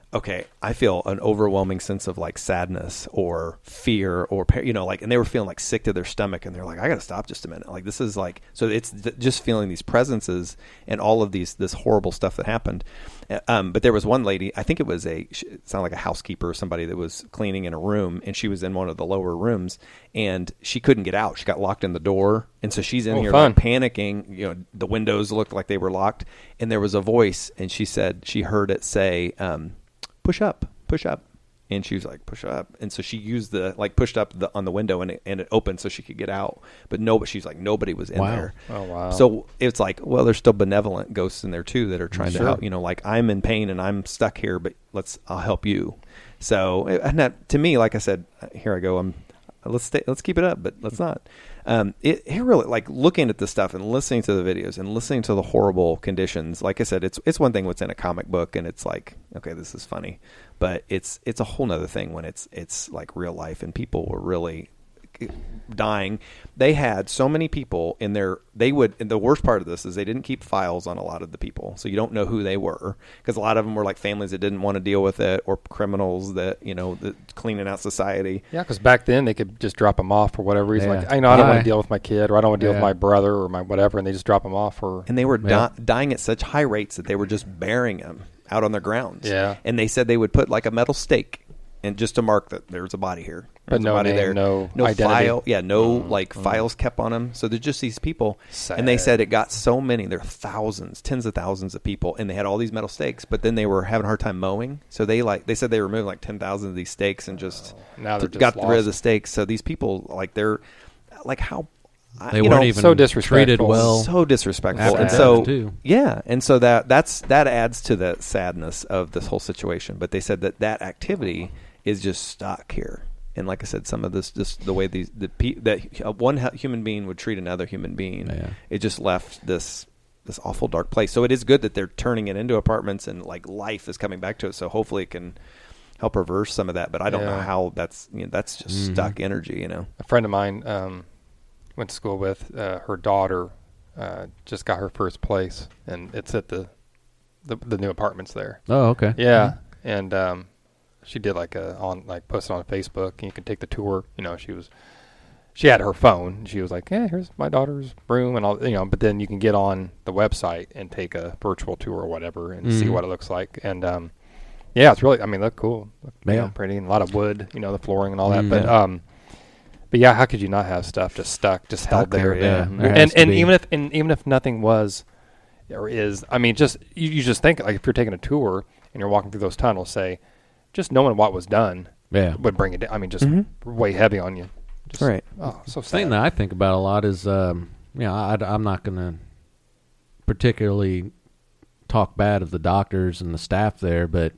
okay, I feel an overwhelming sense of like sadness or fear or, like, and they were feeling like sick to their stomach, and they're like, I got to stop just a minute. Like, this is like, so it's just feeling these presences and all of this horrible stuff that happened. But there was one lady, I think it was it sounded like a housekeeper or somebody that was cleaning in a room, and she was in one of the lower rooms, and she couldn't get out. She got locked in the door, and so she's in here like panicking. The windows looked like they were locked, and there was a voice, and she said she heard it say, push up. And she was like, push up. And so she used pushed up on the window, and it opened so she could get out. But she's like, nobody was in there. Oh, wow. So it's like, well, there's still benevolent ghosts in there too that are trying to help, like, I'm in pain and I'm stuck here, but I'll help you. So, and that, to me, like I said, here I go. Let's keep it up, but let's not. It really, like, looking at this stuff and listening to the videos and listening to the horrible conditions. Like I said, it's one thing what's in a comic book, and it's like, okay, this is funny, but it's a whole nother thing when it's like real life and people were really dying. They had so many people in there. And the worst part of this is they didn't keep files on a lot of the people, so you don't know who they were, because a lot of them were like families that didn't want to deal with it, or criminals that that cleaning out society. Yeah, because back then they could just drop them off for whatever reason. Yeah. Like, I don't want to deal with my kid, or I don't want to deal with my brother or my whatever, and they just drop them off And they were dying at such high rates that they were just burying them out on their grounds. Yeah, and they said they would put like a metal stake, and just to mark that there's a body here. But no body name, there. no identity. File. Yeah, files kept on them. So they're just these people. Sad. And they said it got so many. There are thousands, tens of thousands of people, and they had all these metal stakes, but then they were having a hard time mowing. So they said they removed like 10,000 of these stakes and just now they're just got lost. rid of the stakes. So these people, like, they're like, how they weren't even so disrespectful. treated well. So disrespectful. After And death, so too. yeah, and so that adds to the sadness of this whole situation. But they said that activity is just stuck here. And like I said, some of this, just the way that one human being would treat another human being, it just left this awful dark place. So it is good that they're turning it into apartments, and like life is coming back to it. So hopefully it can help reverse some of that. But I don't know how that's just stuck energy. A friend of mine went to school with her daughter. Just got her first place, and it's at the new apartments there. Oh, okay. Yeah, and she did posted on Facebook, and you can take the tour. She had her phone. She was like, "Yeah, here's my daughter's room," and all. But then you can get on the website and take a virtual tour or whatever and see what it looks like. And it's really, look cool, pretty, and a lot of wood, the flooring and all that. But yeah, how could you not have stuff just held there? And even if nothing was or is, just you just think, like, if you're taking a tour and you're walking through those tunnels, say, just knowing what was done would bring it down. Just weigh heavy on you. Just, right. Oh, so sad. The thing that I think about a lot is, I'm not going to particularly talk bad of the doctors and the staff there, but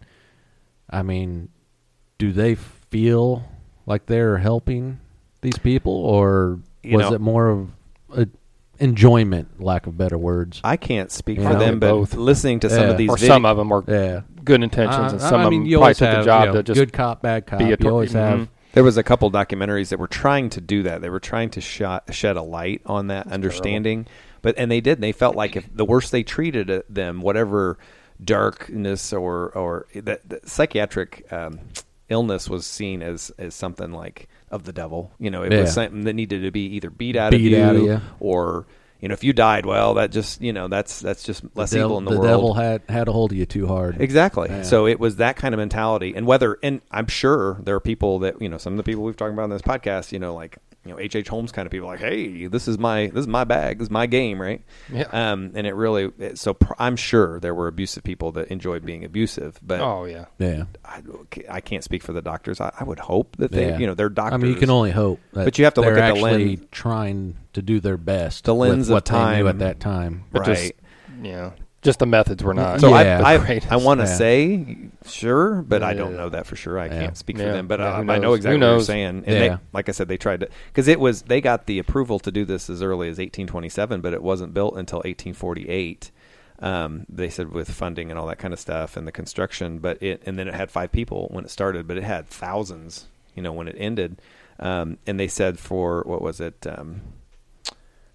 do they feel like they're helping these people, or was it more of a enjoyment, lack of better words? I can't speak for them, but both. Listening to some of these, some of them are good intentions, and some of them you probably always took have, the job to just good cop, bad cop. be a You always have. There was a couple documentaries that were trying to do that. They were trying to shed a light on that understanding, and they did. And they felt like if the worse they treated them, whatever darkness or that psychiatric illness was seen as something like of the devil. It was something that needed to be either beat out of you, or if you died, well, that just that's just less evil in the world. The devil had a hold of you too hard. Exactly. Yeah. So it was that kind of mentality, and I'm sure there are people that some of the people we've talked about in this podcast, like H.H. Holmes kind of people, like, hey, this is my bag, this is my game, right? Yeah. And it really, I'm sure there were abusive people that enjoyed being abusive, but I can't speak for the doctors. I would hope that they, they're doctors. You can only hope. But you have to look at the lens, trying to do their best. The lens with what of time they knew at that time, but right? Just the methods were not. So I want to say sure, but I don't know that for sure. I can't speak for them, but I know exactly what you're saying. And they, like I said, they tried to, because they got the approval to do this as early as 1827, but it wasn't built until 1848. They said with funding and all that kind of stuff and the construction, and then it had 5 people when it started, but it had thousands, when it ended. And they said for, what was it?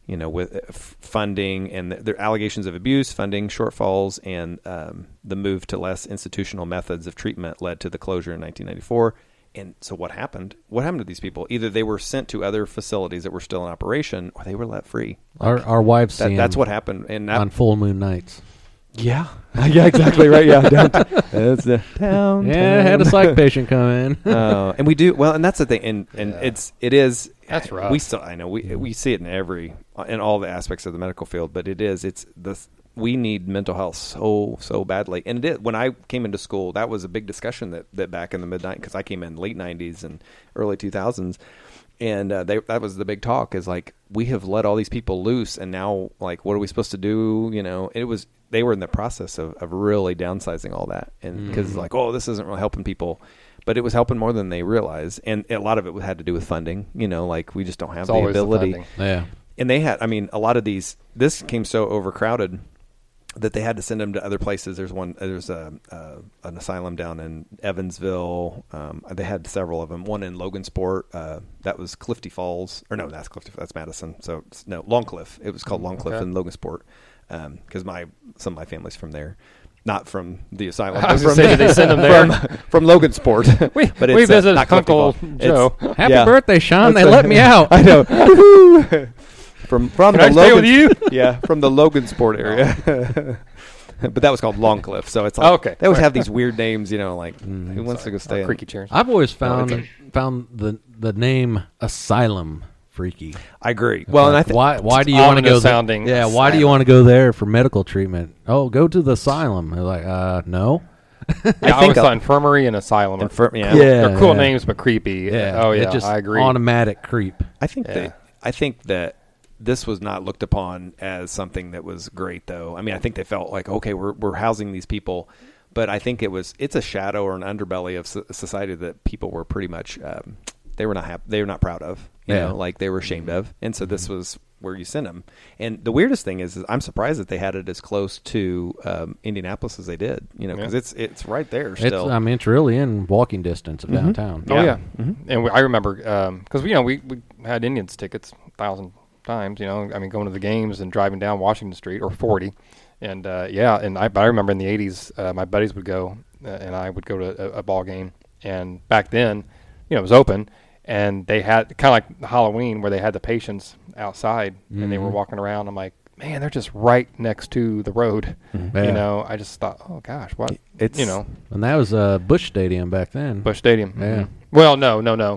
with funding and the allegations of abuse, funding shortfalls, and the move to less institutional methods of treatment led to the closure in 1994. And so what happened? What happened to these people? Either they were sent to other facilities that were still in operation, or they were let free. Our wives see that's them what happened. And on full moon nights. Yeah. Yeah, exactly right. Yeah. It's downtown. Yeah, I had a psych patient come in. And we do well, and that's the thing. And it is. That's rough. We see it in all the aspects of the medical field, but we need mental health so badly. And it is. When I came into school, that was a big discussion that back in the mid-90s, because I came in late 90s and early 2000s. And that was the big talk, is like, we have let all these people loose, and now, like, what are we supposed to do? They were in the process of really downsizing all that, and because it's like, oh, this isn't really helping people, but it was helping more than they realized, and a lot of it had to do with funding. Like, we just don't have the ability. Yeah, and they had, a lot of these. This became so overcrowded that they had to send them to other places. There's an asylum down in Evansville. They had several of them. One in Logansport. That was Clifty Falls. Or no, that's Madison. So no, Longcliff. It was called Longcliff in Logansport. Because some of my family's from there. Not from the asylum. I was going to say, did they send them there? From Logansport. we visited Uncle Joe. Happy birthday, Sean. They let me out. I know. From Can the I stay with you? Yeah, from the Logansport area. But that was called Longcliff, so it's like they always have these weird names, like who wants to go stay in creaky chairs? I've always found the name asylum freaky. I agree. Well, and I think why do you want to go sounding? Yeah, why do you want to go there for medical treatment? Oh, go to the asylum. They're like, no. I always thought infirmary and asylum. They're cool names, but creepy. Yeah. Oh yeah, just I agree. Automatic creep. I think that this was not looked upon as something that was great, though. I think they felt like, okay, we're housing these people, but I think it's a shadow or an underbelly of society that people were pretty much they were not proud of, like they were ashamed of, and so this was where you send them. And the weirdest thing is I'm surprised that they had it as close to Indianapolis as they did, because it's right there still. It's really in walking distance of downtown. Oh yeah, and I remember because we had Indians tickets 1,000 times, going to the games and driving down Washington Street or 40, and I remember in the 80s my buddies would go and I would go to a ball game, and back then it was open, and they had kind of like Halloween where they had the patients outside and they were walking around. I'm like, man, they're just right next to the road. I just thought, oh gosh, what it's and that was Busch Stadium back then. Busch Stadium. Yeah. Well, no.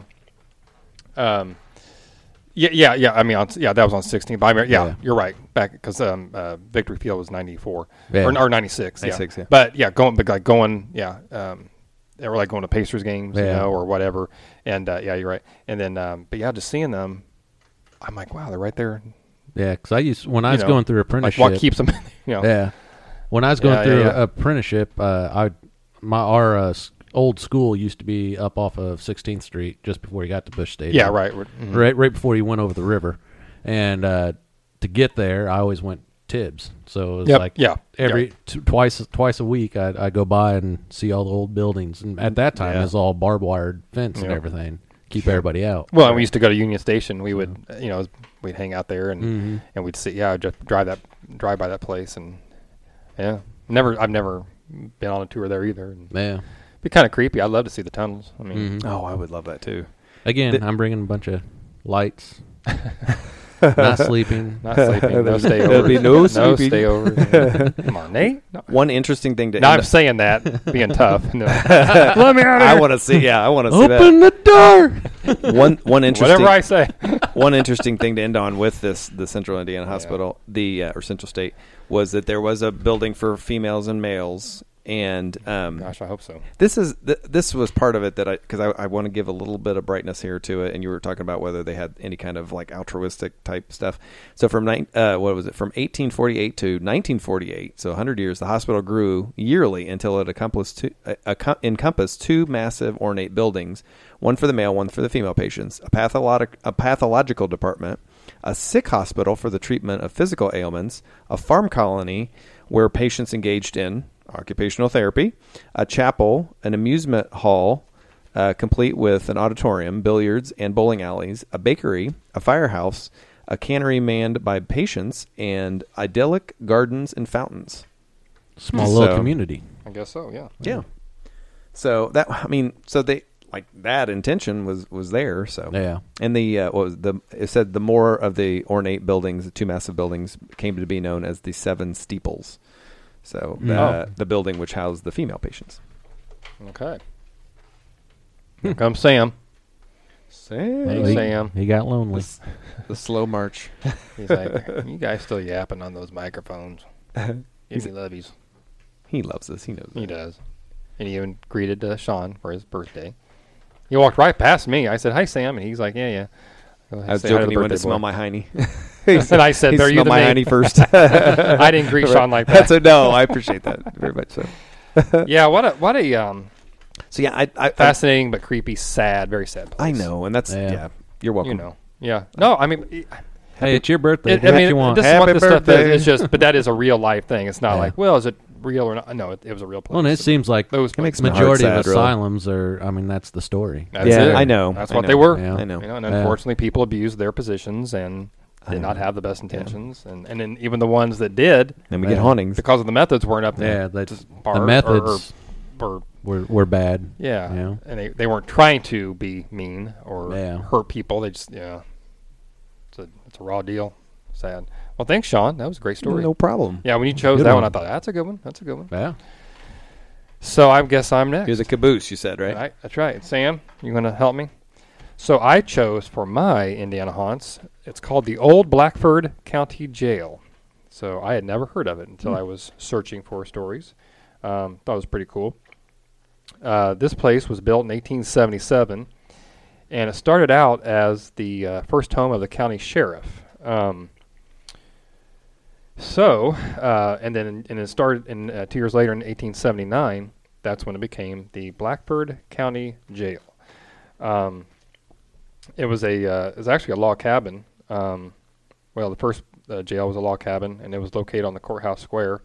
Yeah. That was on 16. But you're right. Back because Victory Field was 94 or 96. 96, yeah. But they were like going to Pacers games, or whatever. And you're right. And then, just seeing them, I'm like, wow, they're right there. Yeah, because when I was going through apprenticeship, like what keeps them? Yeah, when I was going through apprenticeship, our old school used to be up off of 16th Street, just before you got to Busch Stadium. Yeah, right. Mm-hmm. Right before you went over the river, and to get there, I always went Tibbs. So it was twice a week, I'd go by and see all the old buildings, and at that time it was all barbed wired fence and everything, keep everybody out. Well, and we used to go to Union Station. We would, we'd hang out there and we'd see, just drive by that place, and I've never been on a tour there either. And it'd be kind of creepy. I'd love to see the tunnels. I would love that too. Again, I'm bringing a bunch of lights. Not sleeping. No stayovers. There'll be no sleeping. Stayovers. Come on, Nate. No. One interesting thing to... Now I'm saying that, being tough. No. Let me out of here. I want to see that. Open the door. One interesting... Whatever I say. One interesting thing to end on with the Central Indiana Hospital, or Central State, was that there was a building for females and males. And gosh, I hope so. This was part of it because I want to give a little bit of brightness here to it. And you were talking about whether they had any kind of like altruistic type stuff. So from 1848 to 1948, so 100 years, the hospital grew yearly until it encompassed two massive ornate buildings, one for the male, one for the female patients, a pathological department, a sick hospital for the treatment of physical ailments, a farm colony where patients engaged in occupational therapy, a chapel, an amusement hall, complete with an auditorium, billiards, and bowling alleys, a bakery, a firehouse, a cannery manned by patients, and idyllic gardens and fountains. Small little So- community. I guess so. Yeah. Yeah. So that, I mean, so they like that intention was there. So Yeah. and the it said the more of the ornate buildings, the two massive buildings, came to be known as the Seven Steeples. So the building which housed the female patients. Okay. Here comes Sam. Sam. he, Sam. He got lonely. The slow march. He's like, you guys still yapping on those microphones. Give me lovies. He loves us. He knows He that. does. And he even greeted Sean for his birthday. He walked right past me. I said, hi, Sam. And he's like, yeah. I was joking he went to smell my hiney. And I said, "Are you the my maid?" hiney first. I didn't greet Sean like that. No, I appreciate that very much. So, Yeah, what a so yeah, I fascinating but creepy, sad, very sad place. I know, and that's Yeah. You're welcome. You know. Yeah. No, I mean, Hey, it's your birthday. I Do what mean, you want. this is what Happy this stuff birthday. is. It's just, but that is a real life thing. It's not Yeah. like, well, is it real or not? No, it was a real place. Well, and it seems like those It makes places. my heart majority sad, of really. asylums are. I mean, that's the story. That's Yeah, it. I know. That's I what know. they were. Yeah. I know. You know, and Yeah. unfortunately, people abused their positions and I did not know. have the best intentions, and then even the ones that did, And we get Yeah. hauntings. because of the methods weren't up to Yeah, that's just the par methods or were bad. yeah, You know? and they weren't trying to be mean or Yeah. hurt people. They just it's a raw deal. Sad. Well, thanks, Sean. That was a great story. No problem. Yeah, when you chose Good that one, one. I thought that's a good one. That's a good one. Yeah. So I guess I'm next. You're the caboose, you said, right? That's right. Sam, you going to help me? So I chose for my Indiana haunts. It's called the Old Blackford County Jail. So I had never heard of it until I was searching for stories. Thought it was pretty cool. This place was built in 1877, and it started out as the first home of the county sheriff. And then it started in 2 years later in 1879. That's when it became the Blackford County Jail. It was actually a log cabin. The first jail was a log cabin, and it was located on the courthouse square.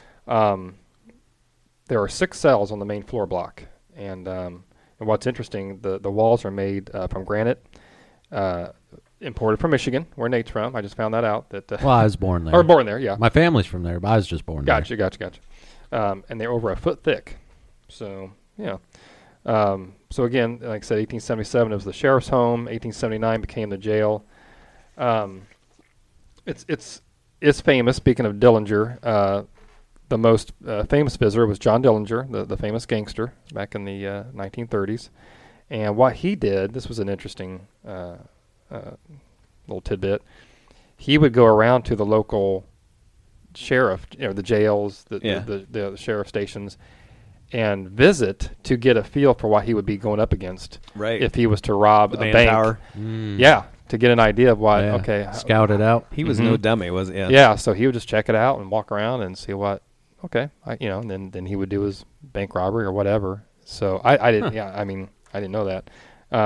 There are 6 cells on the main floor block, and what's interesting, the walls are made from granite, imported from Michigan, where Nate's from. I just found that out. Well, I was born there. Or born there, yeah. My family's from there, but I was just born there. Gotcha. And they're over a foot thick. So, yeah. So again, like I said, 1877 it was the sheriff's home. 1879 became the jail. It's famous. Speaking of Dillinger, the most famous visitor was John Dillinger, the famous gangster back in the 1930s. And what he did, this was an interesting little tidbit. He would go around to the local sheriff, the jails, the sheriff stations, and visit to get a feel for what he would be going up against. Right. If he was to rob The a bank. Manpower. Yeah, to get an idea of what. Yeah. Okay. Scout it out. He was no dummy, was he? Yeah. So he would just check it out and walk around and see what. Okay. And then he would do his bank robbery or whatever. So I didn't. Yeah. I mean, I didn't know that.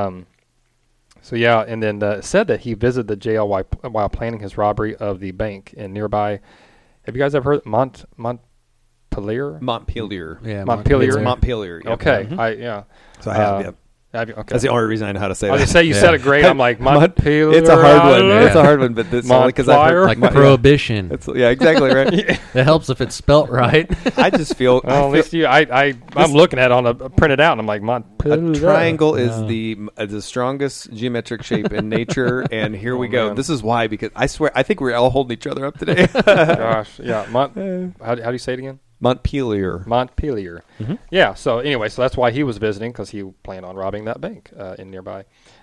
So yeah, and then it said that he visited the jail while planning his robbery of the bank in nearby. Have you guys ever heard Montpelier? Montpelier. Yeah, Montpelier. It's Montpelier. Yep. Okay. Mhm. So I have, Uh, yep. Okay. That's the only reason I know how to say I was that. just say you said it great. I'm like Montpelier. It's a hard one. Yeah. It's a hard one, but it's only because I've heard Like prohibition. Yeah, exactly right. It helps if it's spelt right. I just feel, Well, at least I'm looking at it on a printed out, and I'm like Montpelier. a triangle is the strongest geometric shape in nature, and here we go. man. This is why, because I swear, I think we're all holding each other up today. Gosh, yeah. How do you say it again? Montpelier. Montpelier. Yeah. So anyway, so that's why he was visiting, because he planned on robbing that bank in nearby.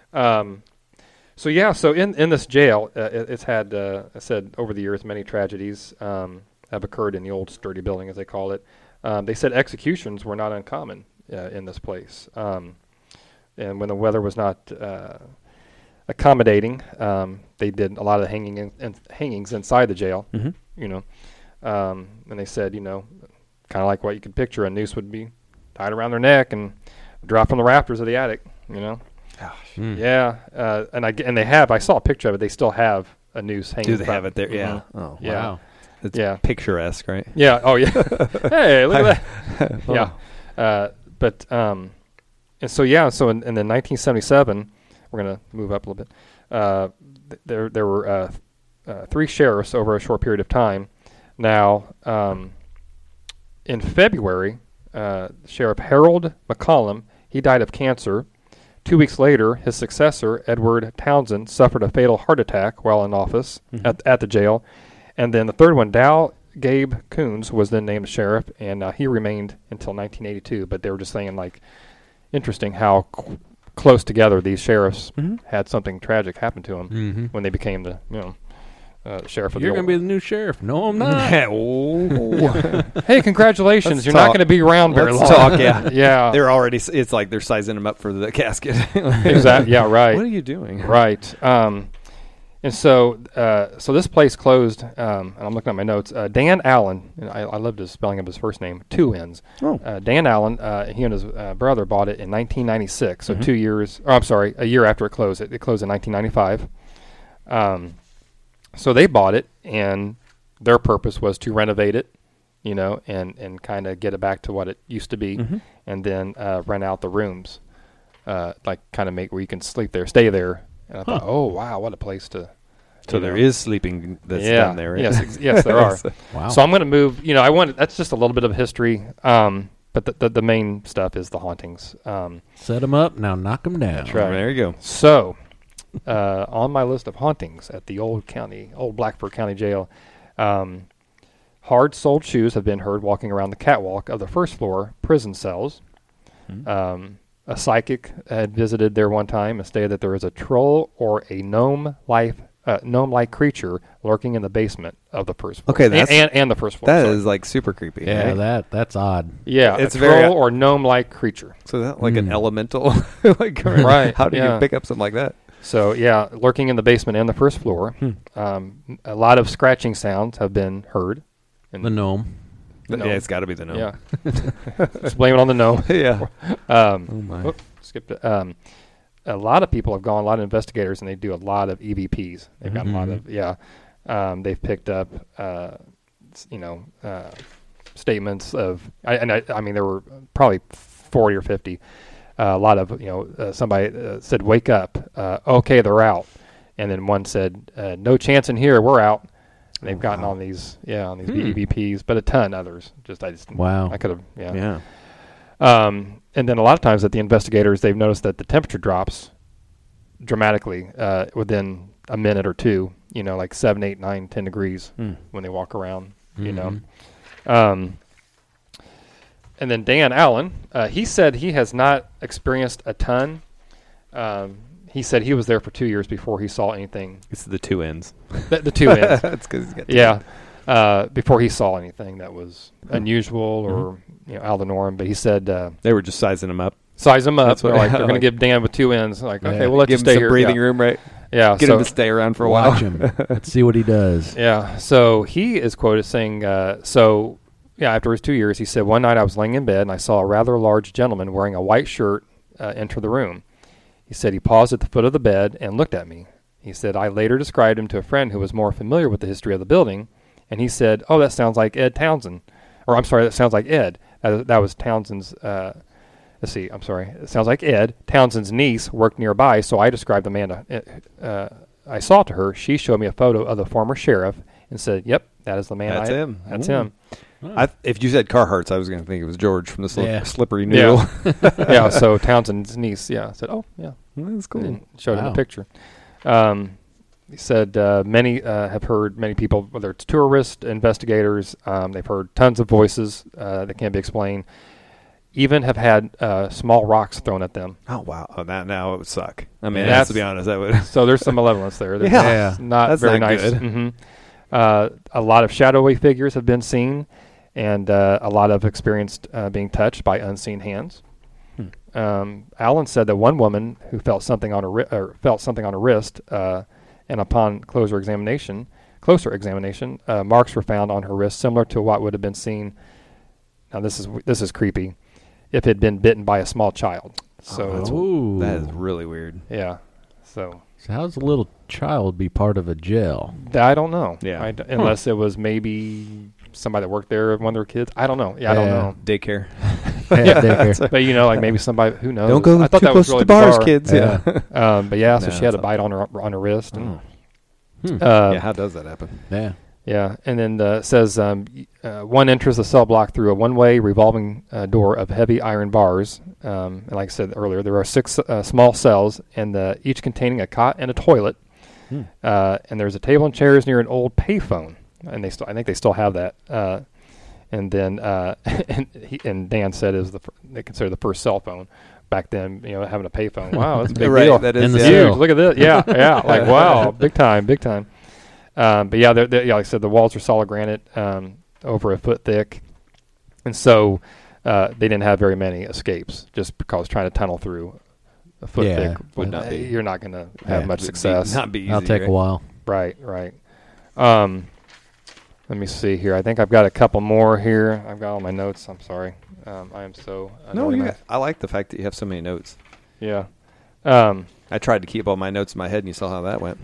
So in this jail, it's had I said over the years many tragedies have occurred in the old sturdy building, as they call it. They said executions were not uncommon in this place, and when the weather was not accommodating, they did a lot of the hangings inside the jail. And they said, kind of like what you could picture, a noose would be tied around their neck and drop from the rafters of the attic. Yeah, and they have. I saw a picture of it. They still have a noose hanging. Do they have it there? Yeah. Oh, Yeah. Wow. It's Yeah. picturesque, right? Yeah. Oh, yeah. Hey, look at that. Yeah. And so in the 1977, we're gonna move up a little bit. There were 3 sheriffs over a short period of time. Now, in February, Sheriff Harold McCollum, he died of cancer. 2 weeks later, his successor, Edward Townsend, suffered a fatal heart attack while in office at the jail. And then the third one, Dow Gabe Coons, was then named sheriff, and he remained until 1982. But they were just saying, like, interesting how close together these sheriffs had something tragic happen to them when they became the sheriff of You're the going to be the new sheriff. No, I'm not. Hey, congratulations! Let's You're talk. not going to be around very Let's long. talk, yeah. Yeah. They're already, it's like they're sizing them up for the casket. Exactly. Yeah. Right. What are you doing? Right. And so this place closed. And I'm looking at my notes. Dan Allen, and I loved his spelling of his first name, 2 N's. Oh. Dan Allen, he and his brother bought it in 1996. So 2 years. Oh, I'm sorry, a year after it closed. It closed in 1995. So they bought it, and their purpose was to renovate it, and kind of get it back to what it used to be, and then rent out the rooms, like kind of make where you can sleep there, stay there. And I thought, oh wow, what a place to. So there is sleeping that's done there, right? Yes, there are. Wow. So I'm going to move. That's just a little bit of history. But the main stuff is the hauntings. Set them up, now knock them down. That's right. There you go. So, on my list of hauntings at the old Blackford County Jail, hard-soled shoes have been heard walking around the catwalk of the first floor prison cells. A psychic had visited there one time and stated that there is a troll or a gnome-like creature lurking in the basement of the first floor. Okay, and the first floor. That sorry. is like super creepy. Yeah, right? that's odd. Yeah, It's a very- troll or gnome-like creature. So that like an elemental, like Right, How do yeah. you pick up something like that? So, yeah, lurking in the basement and the first floor. A lot of scratching sounds have been heard. The gnome. The gnome. Yeah, it's got to be the gnome. Yeah. Just blame it on the gnome. Yeah. My. Skipped it. A lot of people have gone, a lot of investigators, and they do a lot of EVPs. They've got a lot of, they've picked up, statements of, I mean, there were probably 40 or 50. A lot of, somebody said, wake up. Okay, they're out. And then one said, no chance in here, we're out. And they've gotten on these EVPs, but a ton others. Wow. I could have, Yeah. And then a lot of times that the investigators, they've noticed that the temperature drops dramatically within a minute or two, like 7, 8, 9, 10 degrees when they walk around, And then Dan Allen, he said he has not experienced a ton. He said he was there for 2 years before he saw anything. It's the 2 ends. The 2 ends. That's because he's got 2 Yeah. Before he saw anything that was unusual or out of the norm. But he said They were just sizing him up. size him up. That's what They're I going to give Dan with 2 ends. Like, Yeah. okay, we'll let Give you him stay some here. breathing Yeah. room, right? Yeah. Get him to stay around for a while. Watch him. Let's see what he does. Yeah. So he is quoted saying, after his 2 years, he said, one night I was laying in bed and I saw a rather large gentleman wearing a white shirt enter the room. He said he paused at the foot of the bed and looked at me. He said, I later described him to a friend who was more familiar with the history of the building. And he said, oh, that sounds like Ed Townsend. Or I'm sorry, that sounds like Ed. That was Townsend's, it sounds like Ed. Townsend's niece worked nearby, so I described the man I saw to her. She showed me a photo of the former sheriff and said, yep, that is the man. That's him. That's Ooh. him. If you said Carhartts, I was going to think it was George from the Yeah. Slippery Noodle. Yeah, so Townsend's niece, said, oh, yeah. That's cool. And showed him Wow. a picture. He said many have heard, many people, whether it's tourists, investigators, they've heard tons of voices that can't be explained, even have had small rocks thrown at them. Oh, wow. Oh, now it would suck. I mean, Yeah. to be honest, that would. So there's some malevolence there. There's Yeah. it's not That's very not nice. good. Mhm. A lot of shadowy figures have been seen, and a lot of experienced being touched by unseen hands. Allen said that one woman who felt something on her wrist, and upon closer examination, marks were found on her wrist similar to what would have been seen. Now this is creepy. If it had been bitten by a small child. So Ooh. That is really weird. yeah. So So how does a little child be part of a jail? I don't know. Yeah. Unless it was maybe somebody that worked there, one of their kids. I don't know. Yeah, I don't Yeah. know. Daycare. Yeah, daycare. But like maybe somebody who knows. Don't go I thought too that was close really to the bars, bizarre. kids. Yeah. But yeah, so No, she had a that's bite on her wrist. And, Yeah, how does that happen? Yeah. Yeah, and then it says one enters the cell block through a one-way revolving door of heavy iron bars. And like I said earlier, there are 6 small cells, and each containing a cot and a toilet. And there's a table and chairs near an old payphone, and I think they still have that. And then and Dan said they consider the first cell phone back then. Having a payphone. Wow, that's a big deal. That is In the yeah. cell. Huge. Look at this. Yeah, yeah. Like wow, big time. But yeah, like I said, the walls are solid granite, over a foot thick, and so they didn't have very many escapes. Just because trying to tunnel through a foot thick would not be. you're not going to have much Would success. Not be easy. That'll take right? a while. Right. Let me see here. I think I've got a couple more here. I've got all my notes. I'm sorry. I am so No, unorganized. I like the fact that you have so many notes. Yeah. I tried to keep all my notes in my head, and you saw how that went.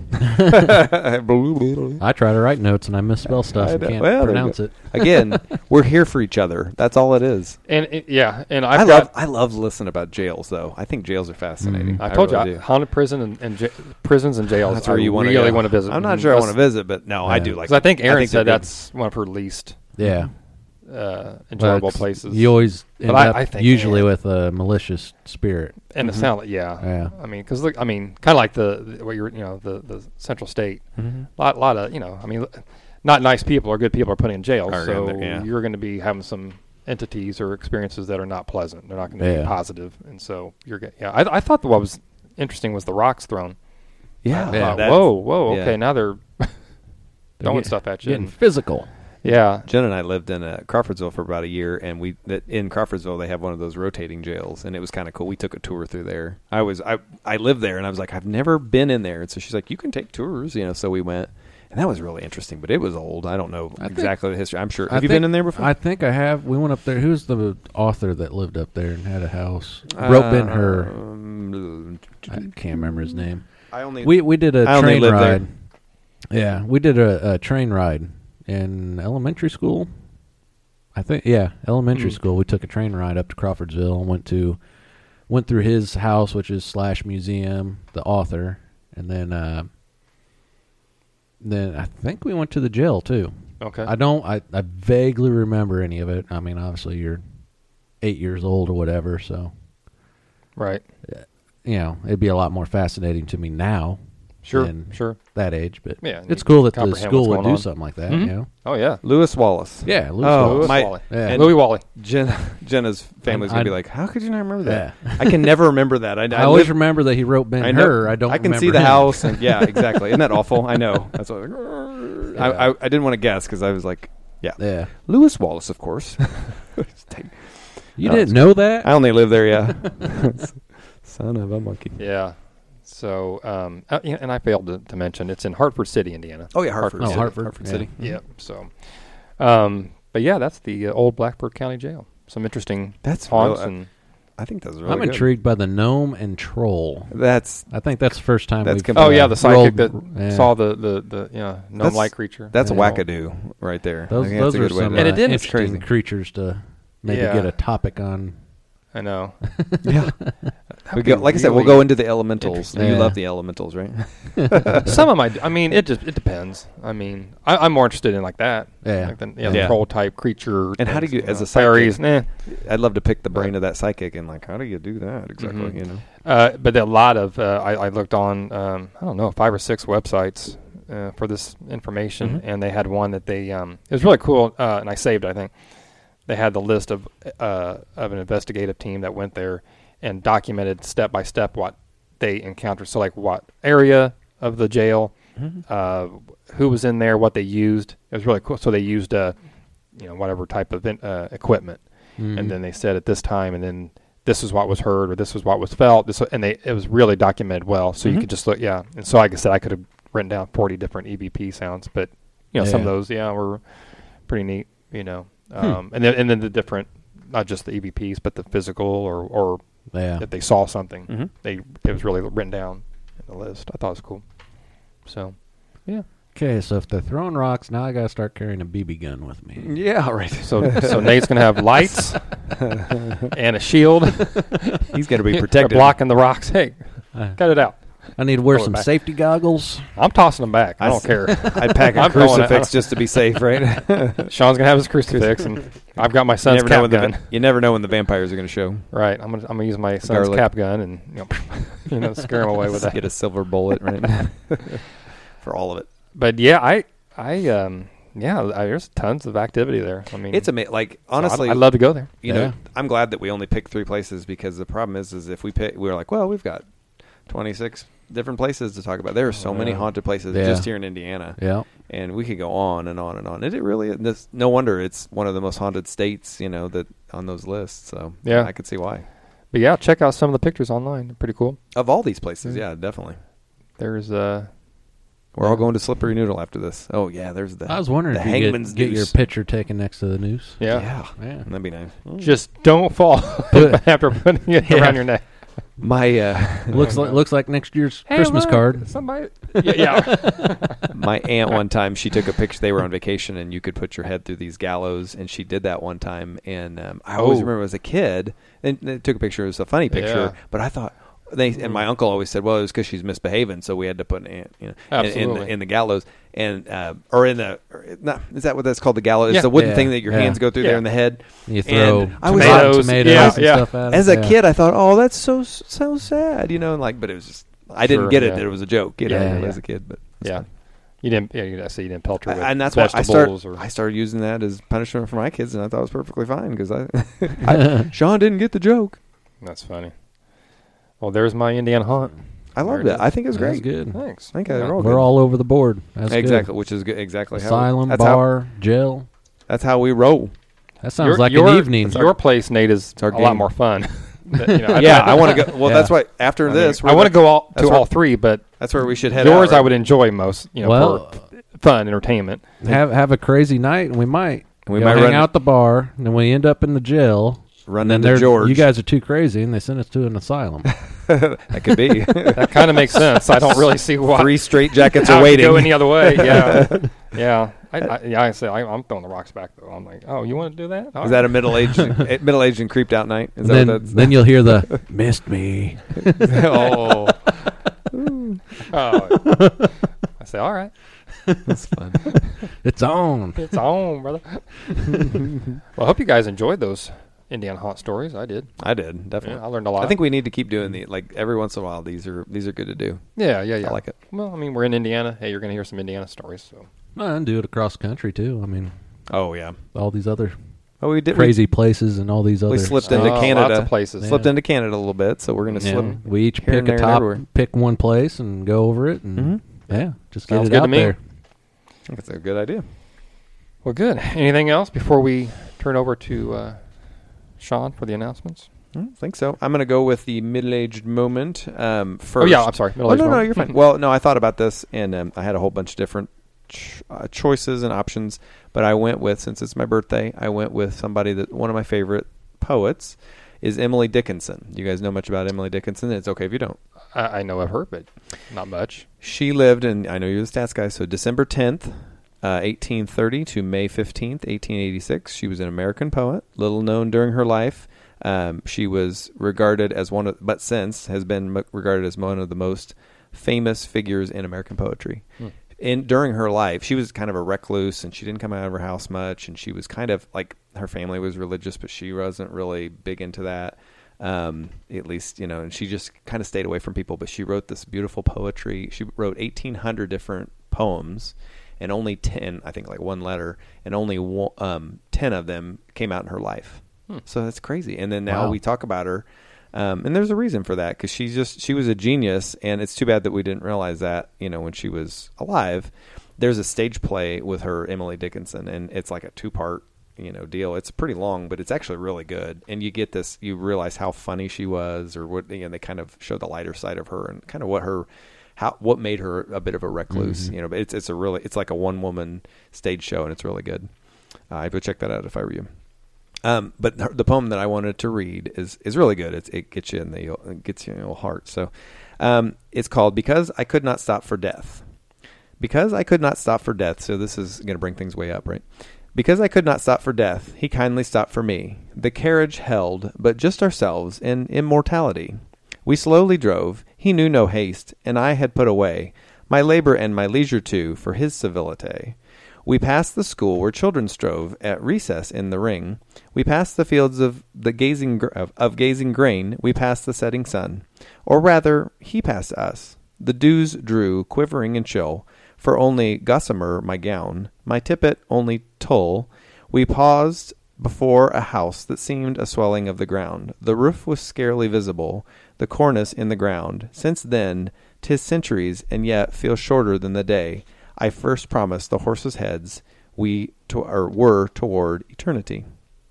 I try to write notes and I misspell stuff I and know. can't Well, there you pronounce go. it. Again, we're here for each other. That's all it is. And and I love listening about jails, though. I think jails are fascinating. I told really you, do. haunted prison and prisons and jails. That's where you want really want to visit. I'm not sure I want to visit, but no, I do like. Because I think Erin said they're good. that's one of her least Yeah. enjoyable But places. You always end But up I think usually yeah. with a malicious spirit. and the sound, yeah. Yeah. I mean, because look, I mean, kind of like the Central State. Lot of not nice people or good people are put in jail, Are so in there, yeah. you're going to be having some entities or experiences that are not pleasant. They're not going to be Yeah. positive, and so you're getting. Yeah, I thought what was interesting was the rocks thrown. Yeah. I thought, that's- whoa, yeah. okay, now they're throwing Get- stuff at you. Getting and- physical. yeah, Jen and I lived in Crawfordsville for about a year, and in Crawfordsville they have one of those rotating jails, and it was kind of cool. We took a tour through there. I lived there, and I was like, I've never been in there, and so she's like, you can take tours, So we went, and that was really interesting. But it was old. I don't know exactly the history. I'm sure. Have you been in there before? I think I have. We went up there. Who's the author that lived up there and had a house? Wrote Ben-Hur. I can't remember his name. I only We did a I only train lived there. ride. Yeah, we did a train ride in elementary school. I think elementary school. We took a train ride up to Crawfordsville and went through his house, which is / museum, the author, and then I think we went to the jail too. okay. I vaguely remember any of it. I mean, obviously you're 8 years old or whatever, so Right. it'd be a lot more fascinating to me now. Sure. than Sure. that age, but Yeah, it's you cool that the comprehend school what's would going do on. something like that. Mhm. Oh yeah. Lewis Wallace. Yeah, Louis Oh, Wallace. Louis my- Wally. Yeah. Louis Wally. Jenna's family's gonna be like, how could you not remember that? Yeah. I can never remember that. I always remember that he wrote Ben-Hur. I don't. I can remember see the him. house, and yeah, exactly. Isn't that awful? I know. That's what. I didn't want to guess because I was like, yeah, Yeah, Lewis Wallace, of course. you No, didn't know that? I only live there. Yeah. Son of a monkey. Yeah. So, and I failed to mention it's in Hartford City, Indiana. Oh yeah, Hartford. Oh, City. Hartford. Yeah. City. Yeah. So, but yeah, that's the old Blackbird County Jail. Some interesting That's haunts real- and I think that's really I'm good. intrigued by the gnome and troll. That's I think that's the first time That's we've. complete- oh yeah, the psychic that yeah. saw the gnome-like creature. that's a You know. wackadoo right there. Those I think that's a are good way some to- And it didn't- interesting crazy. creatures to maybe Yeah. get a topic on. I know. Yeah. That'd Go, be like I said, we'll really go into the elementals. interesting. You Yeah. love the elementals, right? Some of my. I mean, it depends. I mean, I'm more interested in like that. Yeah. Like the Yeah. troll type creature. And how do things, you, as a fairies? psychic, Nah. I'd love to pick the brain Right. of that psychic and like, how do you do that exactly? Mhm. You know, But a lot of I looked on I don't know 5 or 6 websites for this information, and they had one that they it was really cool, and I saved it, I think. They had the list of an investigative team that went there and documented step by step what they encountered. So like what area of the jail, who was in there, what they used. It was really cool. So they used whatever type of equipment, and then they said at this time, and then this is what was heard or this was what was felt. It was really documented well. So you could just look, And so like I said, I could have written down 40 different EVP sounds, but some of those, were pretty neat. And then the different, not just the EVPs, but the physical or if they saw something, it was really written down in the list. I thought it was cool. So, yeah. Okay, so if they're throwing rocks, now I got to start carrying a BB gun with me. yeah, right. So Nate's gonna have lights and a shield. He's going to be They're protected. blocking the rocks. Hey, cut it out. I need to wear Throw it some back. safety goggles. I'm tossing them back. I don't care. I'd pack a I'm throwing it. crucifix just to be safe, right? Sean's gonna have his crucifix, and I've got my You son's never know cap when gun. you never know when the vampires are going to show. Right. I'm gonna use my son's Garlic. cap gun and scare him away with that. Get a silver bullet, right? For all of it. But yeah, there's tons of activity there. I mean, It's amazing. Like, so honestly, I'd love to go there. you Yeah. know, I'm glad that we only picked 3 places, because the problem is if we were like, well, we've got 26 different places to talk about. There are so many haunted places Yeah. just here in Indiana. Yeah. And we could go on and on and on. And it really, no wonder it's one of the most haunted states, that on those lists. So Yeah. I could see why. But yeah, check out some of the pictures online. They're pretty cool. Of all these places, yeah, definitely. There's We're all going to Slippery Noodle after this. Oh yeah, there's the. I was wondering the if you Hangman's could get your Noose. picture taken next to the noose. yeah. Yeah. That'd be nice. Just don't fall after putting it around your neck. My Looks like next year's Christmas look, card. Somebody. Yeah. my aunt one time, she took a picture. They were on vacation, and you could put your head through these gallows, and she did that one time. And I always remember as a kid, and they took a picture. It was a funny picture, Yeah. but I thought. And my uncle always said, well, it was because she's misbehaving, so we had to put an aunt, Absolutely. in the gallows, and or in the is that what that's called, the gallows? It's Yeah. the wooden Yeah. thing that your Yeah. hands go through there Yeah. in the head. You throw And I was Tomatoes. tomatoes Yeah, and yeah. stuff at it. As a Yeah. kid, I thought, oh, that's so sad, but it was just I didn't Sure, get it yeah. that it was a joke, Yeah, yeah. as a kid, but it's Yeah. fun. You didn't. Yeah, I say you didn't pelter with And that's why vegetables I started using that as punishment for my kids, and I thought it was perfectly fine because Sean didn't get the joke. That's funny. Well, there's my Indiana haunt. I loved There it. it I think it was That's great. good. Thanks. I think Yeah. they're all We're good. all over the board. That's Exactly, good. which is exactly Asylum, how bar, jail. that's how we roll. That sounds like an evening. Your place, Nate, is our a lot game. more fun. I want to go. Well, Yeah. that's why after this, I want to go that's to where- all 3, but That's where we should head. yours out, right? I would enjoy most. Well, for fun entertainment. have a crazy night, and we might We go might hang run- out at the bar, and then we end up in the jail. run And into they're- George. You guys are too crazy, and they send us to an asylum. that could be. That kind of makes sense. I don't really see why. 3 straight jackets how are it could waiting. go any other way. Yeah, yeah. I say I'm throwing the rocks back though. I'm like, oh, you want to do that? All Is right. that a middle-aged and creeped out night? Is that then, what that's? then you'll hear the "missed me." oh. Oh. I say, all right, That's fun. It's on. it's on, brother. Well, I hope you guys enjoyed those Indiana haunt stories. I did. I did definitely. Yeah, I learned a lot. I think we need to keep doing every once in a while. These are good to do. Yeah. I like it. Well, I mean, we're in Indiana. Hey, you're going to hear some Indiana stories. So Well, and do it across country too. I mean, Oh yeah. all these other Oh, we did crazy places and all these other. slipped into Oh, Canada. lots of places. Slipped Yeah. into Canada a little bit, so we're gonna Yeah. slip. We each here and pick a there and top, everywhere. pick one place and go over it, and yeah, just Sounds get it good to out me. there. I think it's a good idea. Well, good. Anything else before we turn over to Sean for the announcements? I think so. I'm gonna go with the middle-aged moment first. Oh yeah, I'm sorry. Oh, no, you're fine. Well, no, I thought about this, and I had a whole bunch of different choices and options, but I went with, since it's my birthday, I went with somebody that one of my favorite poets is Emily Dickinson. You guys know much about Emily Dickinson? It's okay if you don't. I know of her, but not much. She lived, and I know you're the stats guy, so December 10th, 1830 to May 15th, 1886. She was an American poet, little known during her life. She was regarded as has been regarded as one of the most famous figures in American poetry. During her life, she was kind of a recluse, and she didn't come out of her house much, and she was kind of like, her family was religious, but she wasn't really big into that. At least, and she just kind of stayed away from people, but she wrote this beautiful poetry. She wrote 1,800 different poems, and only 10, I think like one letter, and only 10 of them came out in her life. So that's crazy. And then now Wow. we talk about her, and there's a reason for that, because she was a genius, and it's too bad that we didn't realize that, when she was alive. There's a stage play with her, Emily Dickinson, and it's like a 2-part deal. It's pretty long, but it's actually really good. And you get this, you realize how funny she was, or what, they kind of show the lighter side of her, and kind of what made her a bit of a recluse. But it's like a 1-woman stage show, and it's really good. I would check that out if I were you. But the poem that I wanted to read is really good. It gets you in your heart. So, it's called "Because I Could Not Stop for Death." Because I could not stop for death. So this is going to bring things way up, right? Because I could not stop for death, he kindly stopped for me. The carriage held but just ourselves in immortality. We slowly drove. He knew no haste, and I had put away my labor and my leisure too for his civility. We passed the school where children strove at recess in the ring. We passed the fields of gazing grain. We passed the setting sun, or rather, he passed us. The dews drew, quivering and chill, for only gossamer my gown, my tippet only tulle. We paused before a house that seemed a swelling of the ground. The roof was scarcely visible, the cornice in the ground. Since then, 'tis centuries, and yet feels shorter than the day I first promised the horses' heads were toward eternity.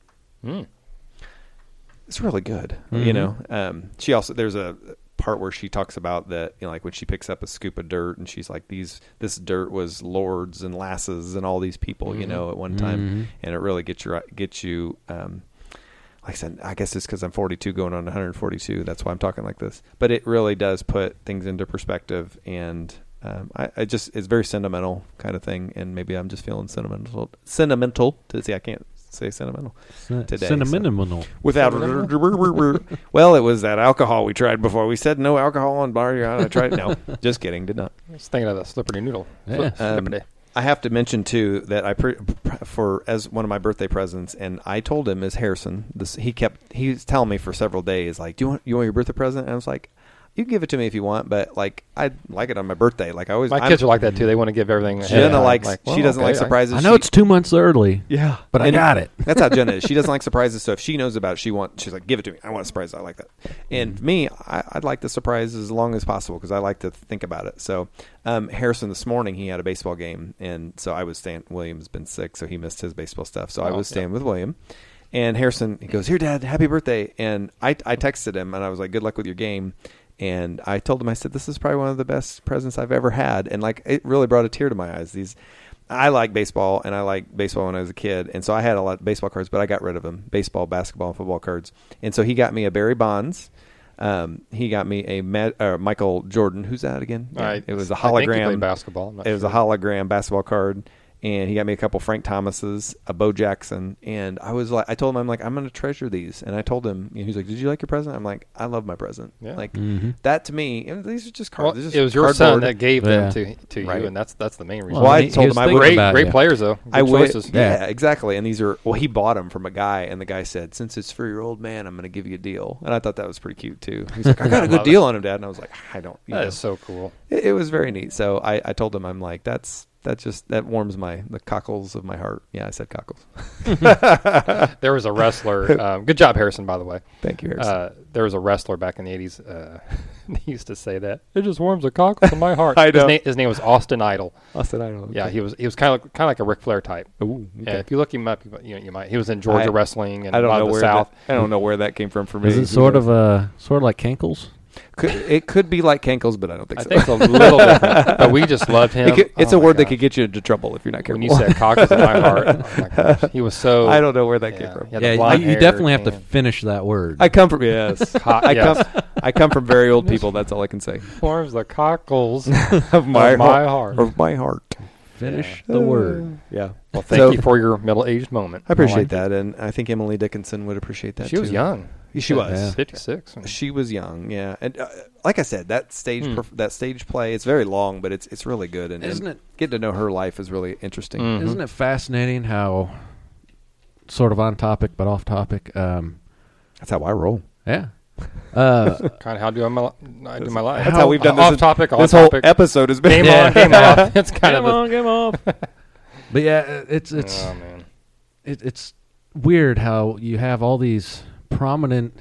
It's really good. You know, she also, there's a part where she talks about that, you know, like when she picks up a scoop of dirt and she's like, this dirt was lords and lasses and all these people, you know, at one time. And it really gets you, like I said, I guess it's because I'm 42 going on 142. That's why I'm talking like this. But it really does put things into perspective, and it's very sentimental kind of thing, and maybe I'm just feeling sentimental to see. I can't say sentimental today. Sentimental. So. Without, well, it was that alcohol we tried before. We said no alcohol on bar. I tried. No, just kidding. Did not. I was thinking of the slippery noodle. Yeah. Slippery. I have to mention too that as one of my birthday presents, and I told him as Harrison. He's telling me for several days, like, do you want your birthday present? And I was like, you can give it to me if you want, but like I'd like it on my birthday. Like my kids are like that too. They want to give everything. Jenna likes. She doesn't like surprises. I know it's 2 months early. Yeah, but I got it. That's how Jenna is. She doesn't like surprises. So if she knows about it, she's like, give it to me. I want a surprise. I like that. And me, I'd like the surprise as long as possible because I like to think about it. So Harrison this morning, he had a baseball game, and so I was staying. William's been sick, so he missed his baseball stuff. So I was staying with William. And Harrison, he goes, "Here, Dad, happy birthday!" And I texted him, and I was like, "Good luck with your game." And I told him, I said, this is probably one of the best presents I've ever had. And like, it really brought a tear to my eyes. I like baseball, and I like baseball when I was a kid. And so I had a lot of baseball cards, but I got rid of them. Baseball, basketball, and football cards. And so he got me a Barry Bonds. He got me a Michael Jordan. Who's that again? It was a hologram. I think he played basketball. It was a hologram basketball card. And he got me a couple Frank Thomases, a Bo Jackson, and I was like, I told him, I'm like, I'm going to treasure these. And I told him, he's like, did you like your present? I'm like, I love my present. Yeah. Like that to me, these are just cards. Well, it was your son that gave them to you, right. and that's the main reason. Well, I told him I would. Great players though. Good choices. Yeah, exactly. And these are he bought them from a guy, and the guy said, since it's for your old man, I'm going to give you a deal. And I thought that was pretty cute too. He's like, I got a good deal on him, Dad. And I was like, I don't. That is so cool. It was very neat. So I told him, I'm like, that warms the cockles of my heart. Yeah, I said cockles. There was a wrestler. Good job, Harrison, by the way. Thank you, Harrison. There was a wrestler back in the 80s. He used to say that. It just warms the cockles of my heart. I know. His name was Austin Idol. Austin Idol. Okay. Yeah, he was kind of like a Ric Flair type. Ooh, okay. And if you look him up, you might. He was in Georgia wrestling and I don't a lot know of the where South. I don't know where that came from for me. Is it sort of like Cankles? It could be like Cankles, but I don't think so. I think it's a little different. But we just loved him. It's a word that could get you into trouble if you're not careful. When you said cockles in my heart, oh my gosh, he was so. I don't know where that came from. Yeah, you definitely have to finish that word. I come from I come from very old people. That's all I can say. Warms the cockles of my heart. Of my heart. Finish the word. Yeah. Well, thank you for your middle-aged moment. I appreciate that, and I think Emily Dickinson would appreciate that. She was young. She was 56. She was young, yeah. And like I said, that stage play, it's very long, but it's really good. And isn't it getting to know her life is really interesting. Mm-hmm. Isn't it fascinating how sort of on topic but off topic? That's how I roll. Yeah. Kind of how I do my life. That's how we've done this. Off topic. This whole episode has been game on, game off. It's kind game off. But yeah, it's oh, man. It's weird how you have all these prominent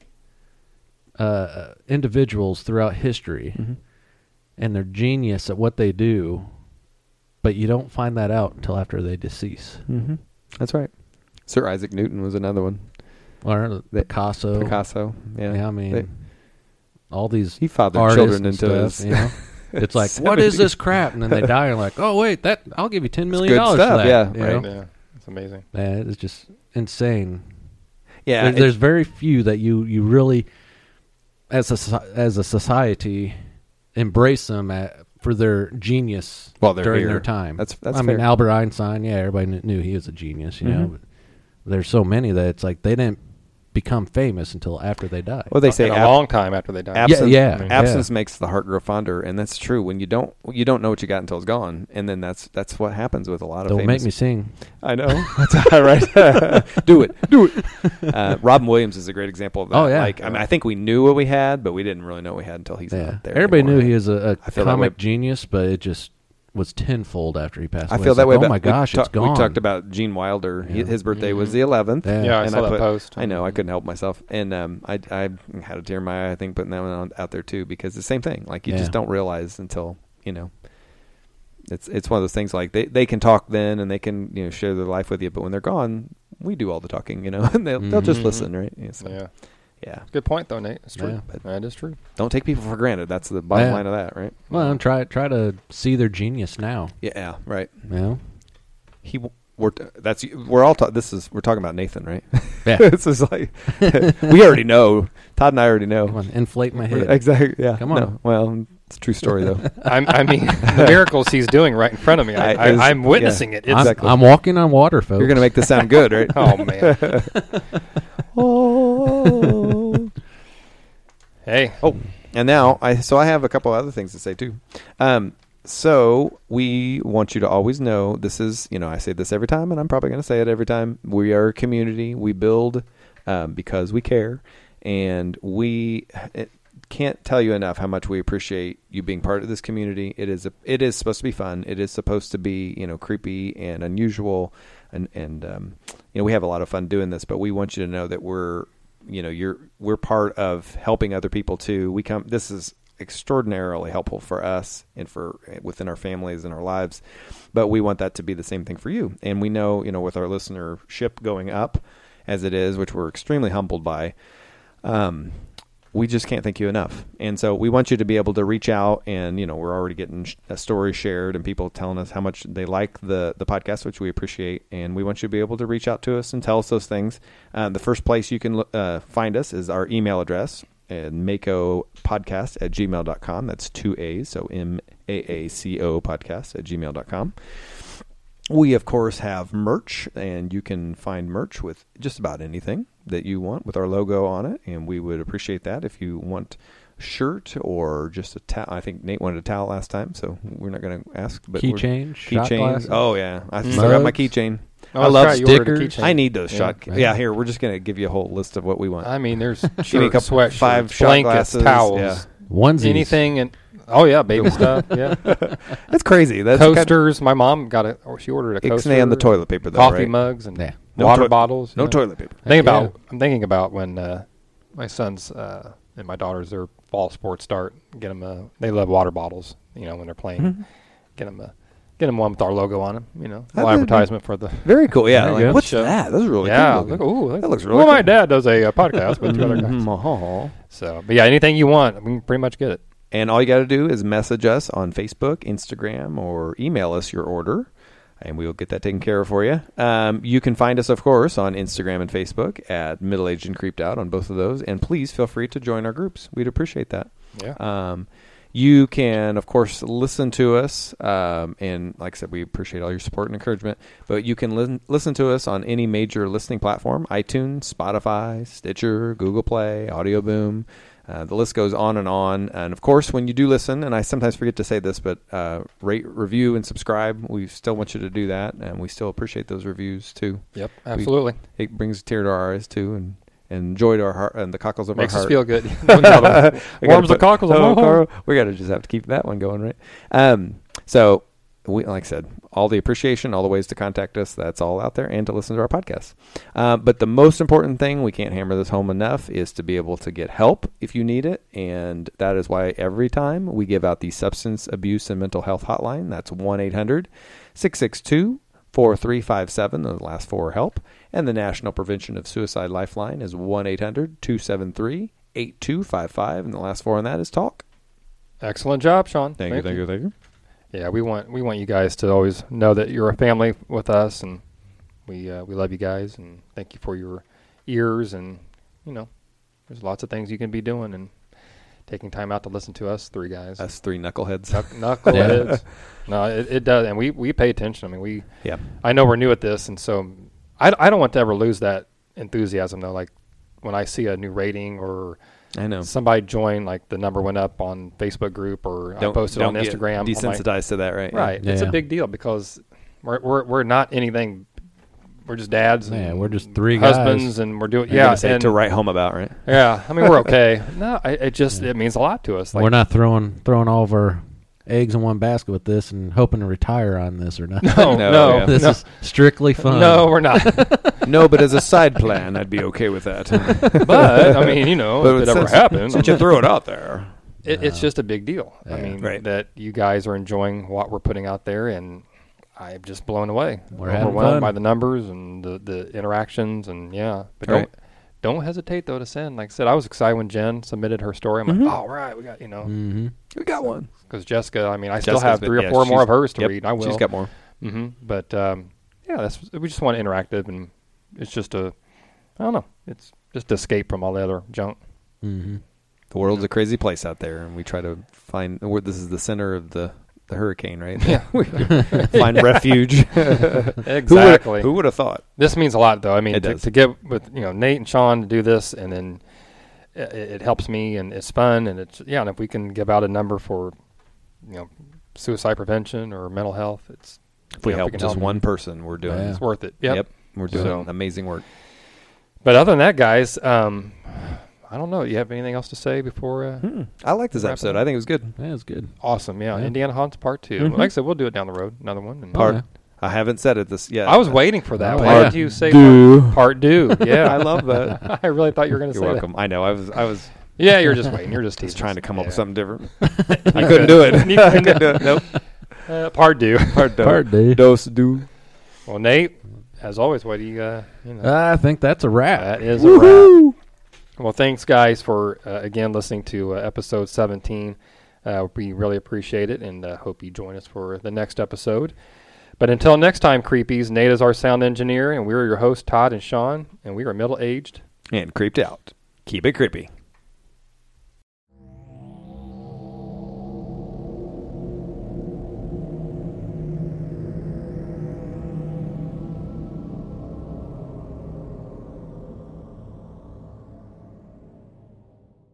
individuals throughout history, and they're genius at what they do, but you don't find that out until after they decease. Mm-hmm. That's right. Sir Isaac Newton was another one. Or Picasso. Yeah. I mean, all these he fathered children into stuff, his. You know? It's like, what is this crap? And then they die, and like, oh wait, I'll give you $10 million for that. Yeah, right. Yeah, it's amazing. Yeah, it's just insane. Yeah, there's very few that you really, as a society, embrace them for their genius during their time. That's I mean, Albert Einstein. Yeah, everybody knew he was a genius. You know, but there's so many that it's like they didn't become famous until after they die. Well, they say a long time after they die. absence, Yeah, absence makes the heart grow fonder, and that's true. When you don't know what you got until it's gone, and then that's what happens with a lot of. Don't famous make me sing. I know. That's all right. Do it. Robin Williams is a great example of that. Oh, yeah. Like, I mean, I think we knew what we had, but we didn't really know what we had until he's not there. Everybody anymore. knew he was a I feel that comic way. genius, but it just was tenfold after he passed I away. feel It's that like, way. Oh my gosh, it's gone. We talked about Gene Wilder. Yeah. His birthday was the 11th. Yeah. I and saw that put, post. I know. I couldn't help myself, and I had a tear in my eye. I think putting that one out there too, because the same thing. Like you just don't realize until It's one of those things. Like they can talk then, and they can share their life with you, but when they're gone, we do all the talking, and they'll just listen, right? Yeah. So, yeah. Good point, though, Nate. It's true. Yeah. But that is true. don't take people for granted. That's the bottom line of that, right? Well, and try to see their genius now. Yeah, right. You know? We're talking about Nathan, right? Yeah. This is like we already know. Todd and I already know. Come on, inflate my head. Exactly. Yeah. Come on. No, well, it's a true story though. I mean, the miracles he's doing right in front of me. I'm witnessing it. It's, Exactly. I'm walking on water, folks. You're gonna make this sound good, right? Oh man. Oh. Hey. Oh, and now I have a couple other things to say too. So we want you to always know this is, I say this every time, and I'm probably going to say it every time. We are a community. We build because we care, and can't tell you enough how much we appreciate you being part of this community. It is supposed to be fun. It is supposed to be creepy and unusual, and we have a lot of fun doing this. But we want you to know that we're part of helping other people too. This is extraordinarily helpful for us and for within our families and our lives, but we want that to be the same thing for you. And we know, with our listenership going up as it is, which we're extremely humbled by, we just can't thank you enough. And so we want you to be able to reach out, and we're already getting a story shared and people telling us how much they like the podcast, which we appreciate. And we want you to be able to reach out to us and tell us those things. The first place you can find us is our email address, maacopodcast@gmail.com. That's 2 A's, so MAACO podcast@gmail.com. We, of course, have merch, and you can find merch with just about anything that you want with our logo on it, and we would appreciate that. If you want a shirt or just a towel. I think Nate wanted a towel last time, so we're not going to ask. But keychain, shot glasses. Oh, yeah. I still got my keychain. Oh, I love right, you ordered a stickers. keychain. I need those shot. Yeah. Yeah, here, we're just going to give you a whole list of what we want. I mean, there's Give me a shirts, couple, sweatshirts, 5 shot blankets, glasses. towels, Yeah. Onesies. anything, and baby stuff. Yeah, That's crazy. That's coasters. My mom she ordered a coaster. Ixnay on the toilet paper, though, coffee right? mugs, and Yeah. No water toi- bottles. No toilet paper. I'm thinking about when my sons and my daughters, their fall sports start. Get them they love water bottles. When they're playing, Mm-hmm. get them one with our logo on them. That'd little be- advertisement for the. Very cool. Yeah. There you Like, go. what's Show. that? That's really Yeah, cool. look, That looks really Well, my cool. dad does a podcast with 2 other guys. Mhm. So, but yeah, anything you want, we can pretty much get it. And all you got to do is message us on Facebook, Instagram, or email us your order, and we will get that taken care of for you. You can find us, of course, on Instagram and Facebook at Middle Aged and Creeped Out on both of those. And please feel free to join our groups. We'd appreciate that. Yeah. You can, of course, listen to us, and like I said, we appreciate all your support and encouragement, but you can listen to us on any major listening platform: iTunes, Spotify, Stitcher, Google Play, Audio Boom. The list goes on. And, of course, when you do listen, and I sometimes forget to say this, but rate, review, and subscribe. We still want you to do that, and we still appreciate those reviews, too. Yep. Absolutely. It brings a tear to our eyes, too, and joy to our heart and the cockles of Makes our us heart. feel good. We Warms gotta the cockles of my heart. We got to just have to keep that one going, right? So, we, like I said, all the appreciation, all the ways to contact us, that's all out there, and to listen to our podcast. But the most important thing, we can't hammer this home enough, is to be able to get help if you need it. And that is why every time we give out the Substance Abuse and Mental Health Hotline, that's 1-800-662-4357, the last 4 are help. And the National Prevention of Suicide Lifeline is 1-800-273-8255, and the last 4 on that is talk. Excellent job, Sean. Thank you. Yeah, we want you guys to always know that you're a family with us, and we love you guys, and thank you for your ears. And there's lots of things you can be doing, and taking time out to listen to us 3 guys. Us 3 knuckleheads. Knuckleheads. No, it does, and we pay attention. I mean, Yeah. I know we're new at this, and so I don't want to ever lose that enthusiasm though. Like when I see a new rating or I know. somebody join, like the number went up on Facebook group or I posted on get Instagram. I'm like, desensitized to that, right? right. Yeah. It's a Yeah. big deal because we're not anything. We're just dads. Yeah, and we're just three guys. husbands, and we're doing You're gonna say and to write home about, right? yeah. I mean, we're okay. No, it means a lot to us. Like, We're not throwing all of our eggs in one basket with this and hoping to retire on this or nothing. no, No, no, yeah. This is strictly fun. no, we're not. No, but as a side plan, I'd be okay with that. But I mean, But if it ever since- happens, since you throw it out there. it's just a big deal. I Yeah. mean, Right. that you guys are enjoying what we're putting out there, and I'm just blown away. We're having overwhelmed fun. by the numbers and the interactions, and yeah. But Right. don't hesitate though to send. Like I said, I was excited when Jen submitted her story. I'm like, all right, we got Mm-hmm. We got one. because Jessica. I mean, I still Jessica's have been- 3 or yeah, 4 more she's- of hers to yep, read. I will. She's got more. But yeah, we just want interactive, and it's just I don't know. It's just to escape from all the other junk. Mm-hmm. The world's a crazy place out there, and we try to find where this is the center of the hurricane, right? Yeah. Find refuge. Exactly. Who would have thought? This means a lot, though. I mean, It to, does. to get with Nate and Sean to do this, and then it helps me, and it's fun, and it's and if we can give out a number for suicide prevention or mental health, it's If we if help can just help one person, we're doing. Yeah. it's worth it. Yep. We're doing So- amazing work. But other than that, guys, I don't know. You have anything else to say before? I like this Wrap it episode. up. I think it was good. Yeah, it's good. Awesome. Yeah. Yeah. Indiana Haunts Part 2. Mhm. Like I said, we'll do it down the road. Another one. And Part. yeah. I haven't said it this yet. I was waiting for that. Oh, Why yeah. did you say Do. part due? Yeah. I love that. I really thought you were going to You're say welcome. I know. I was that. Yeah, you're just waiting. You're just just teasing trying us. to come up with Yeah. something different. I couldn't do it. Neither I couldn't do it. Nope. Part due. Part do. Part D. Dose do. Well, Nate, as always, what do you, I think that's a wrap. that is a wrap. Well, thanks, guys, for, again, listening to episode 17. We really appreciate it, and hope you join us for the next episode. But until next time, creepies, Nate is our sound engineer, and we're your hosts, Todd and Sean, and we are middle-aged. And creeped out. Keep it creepy.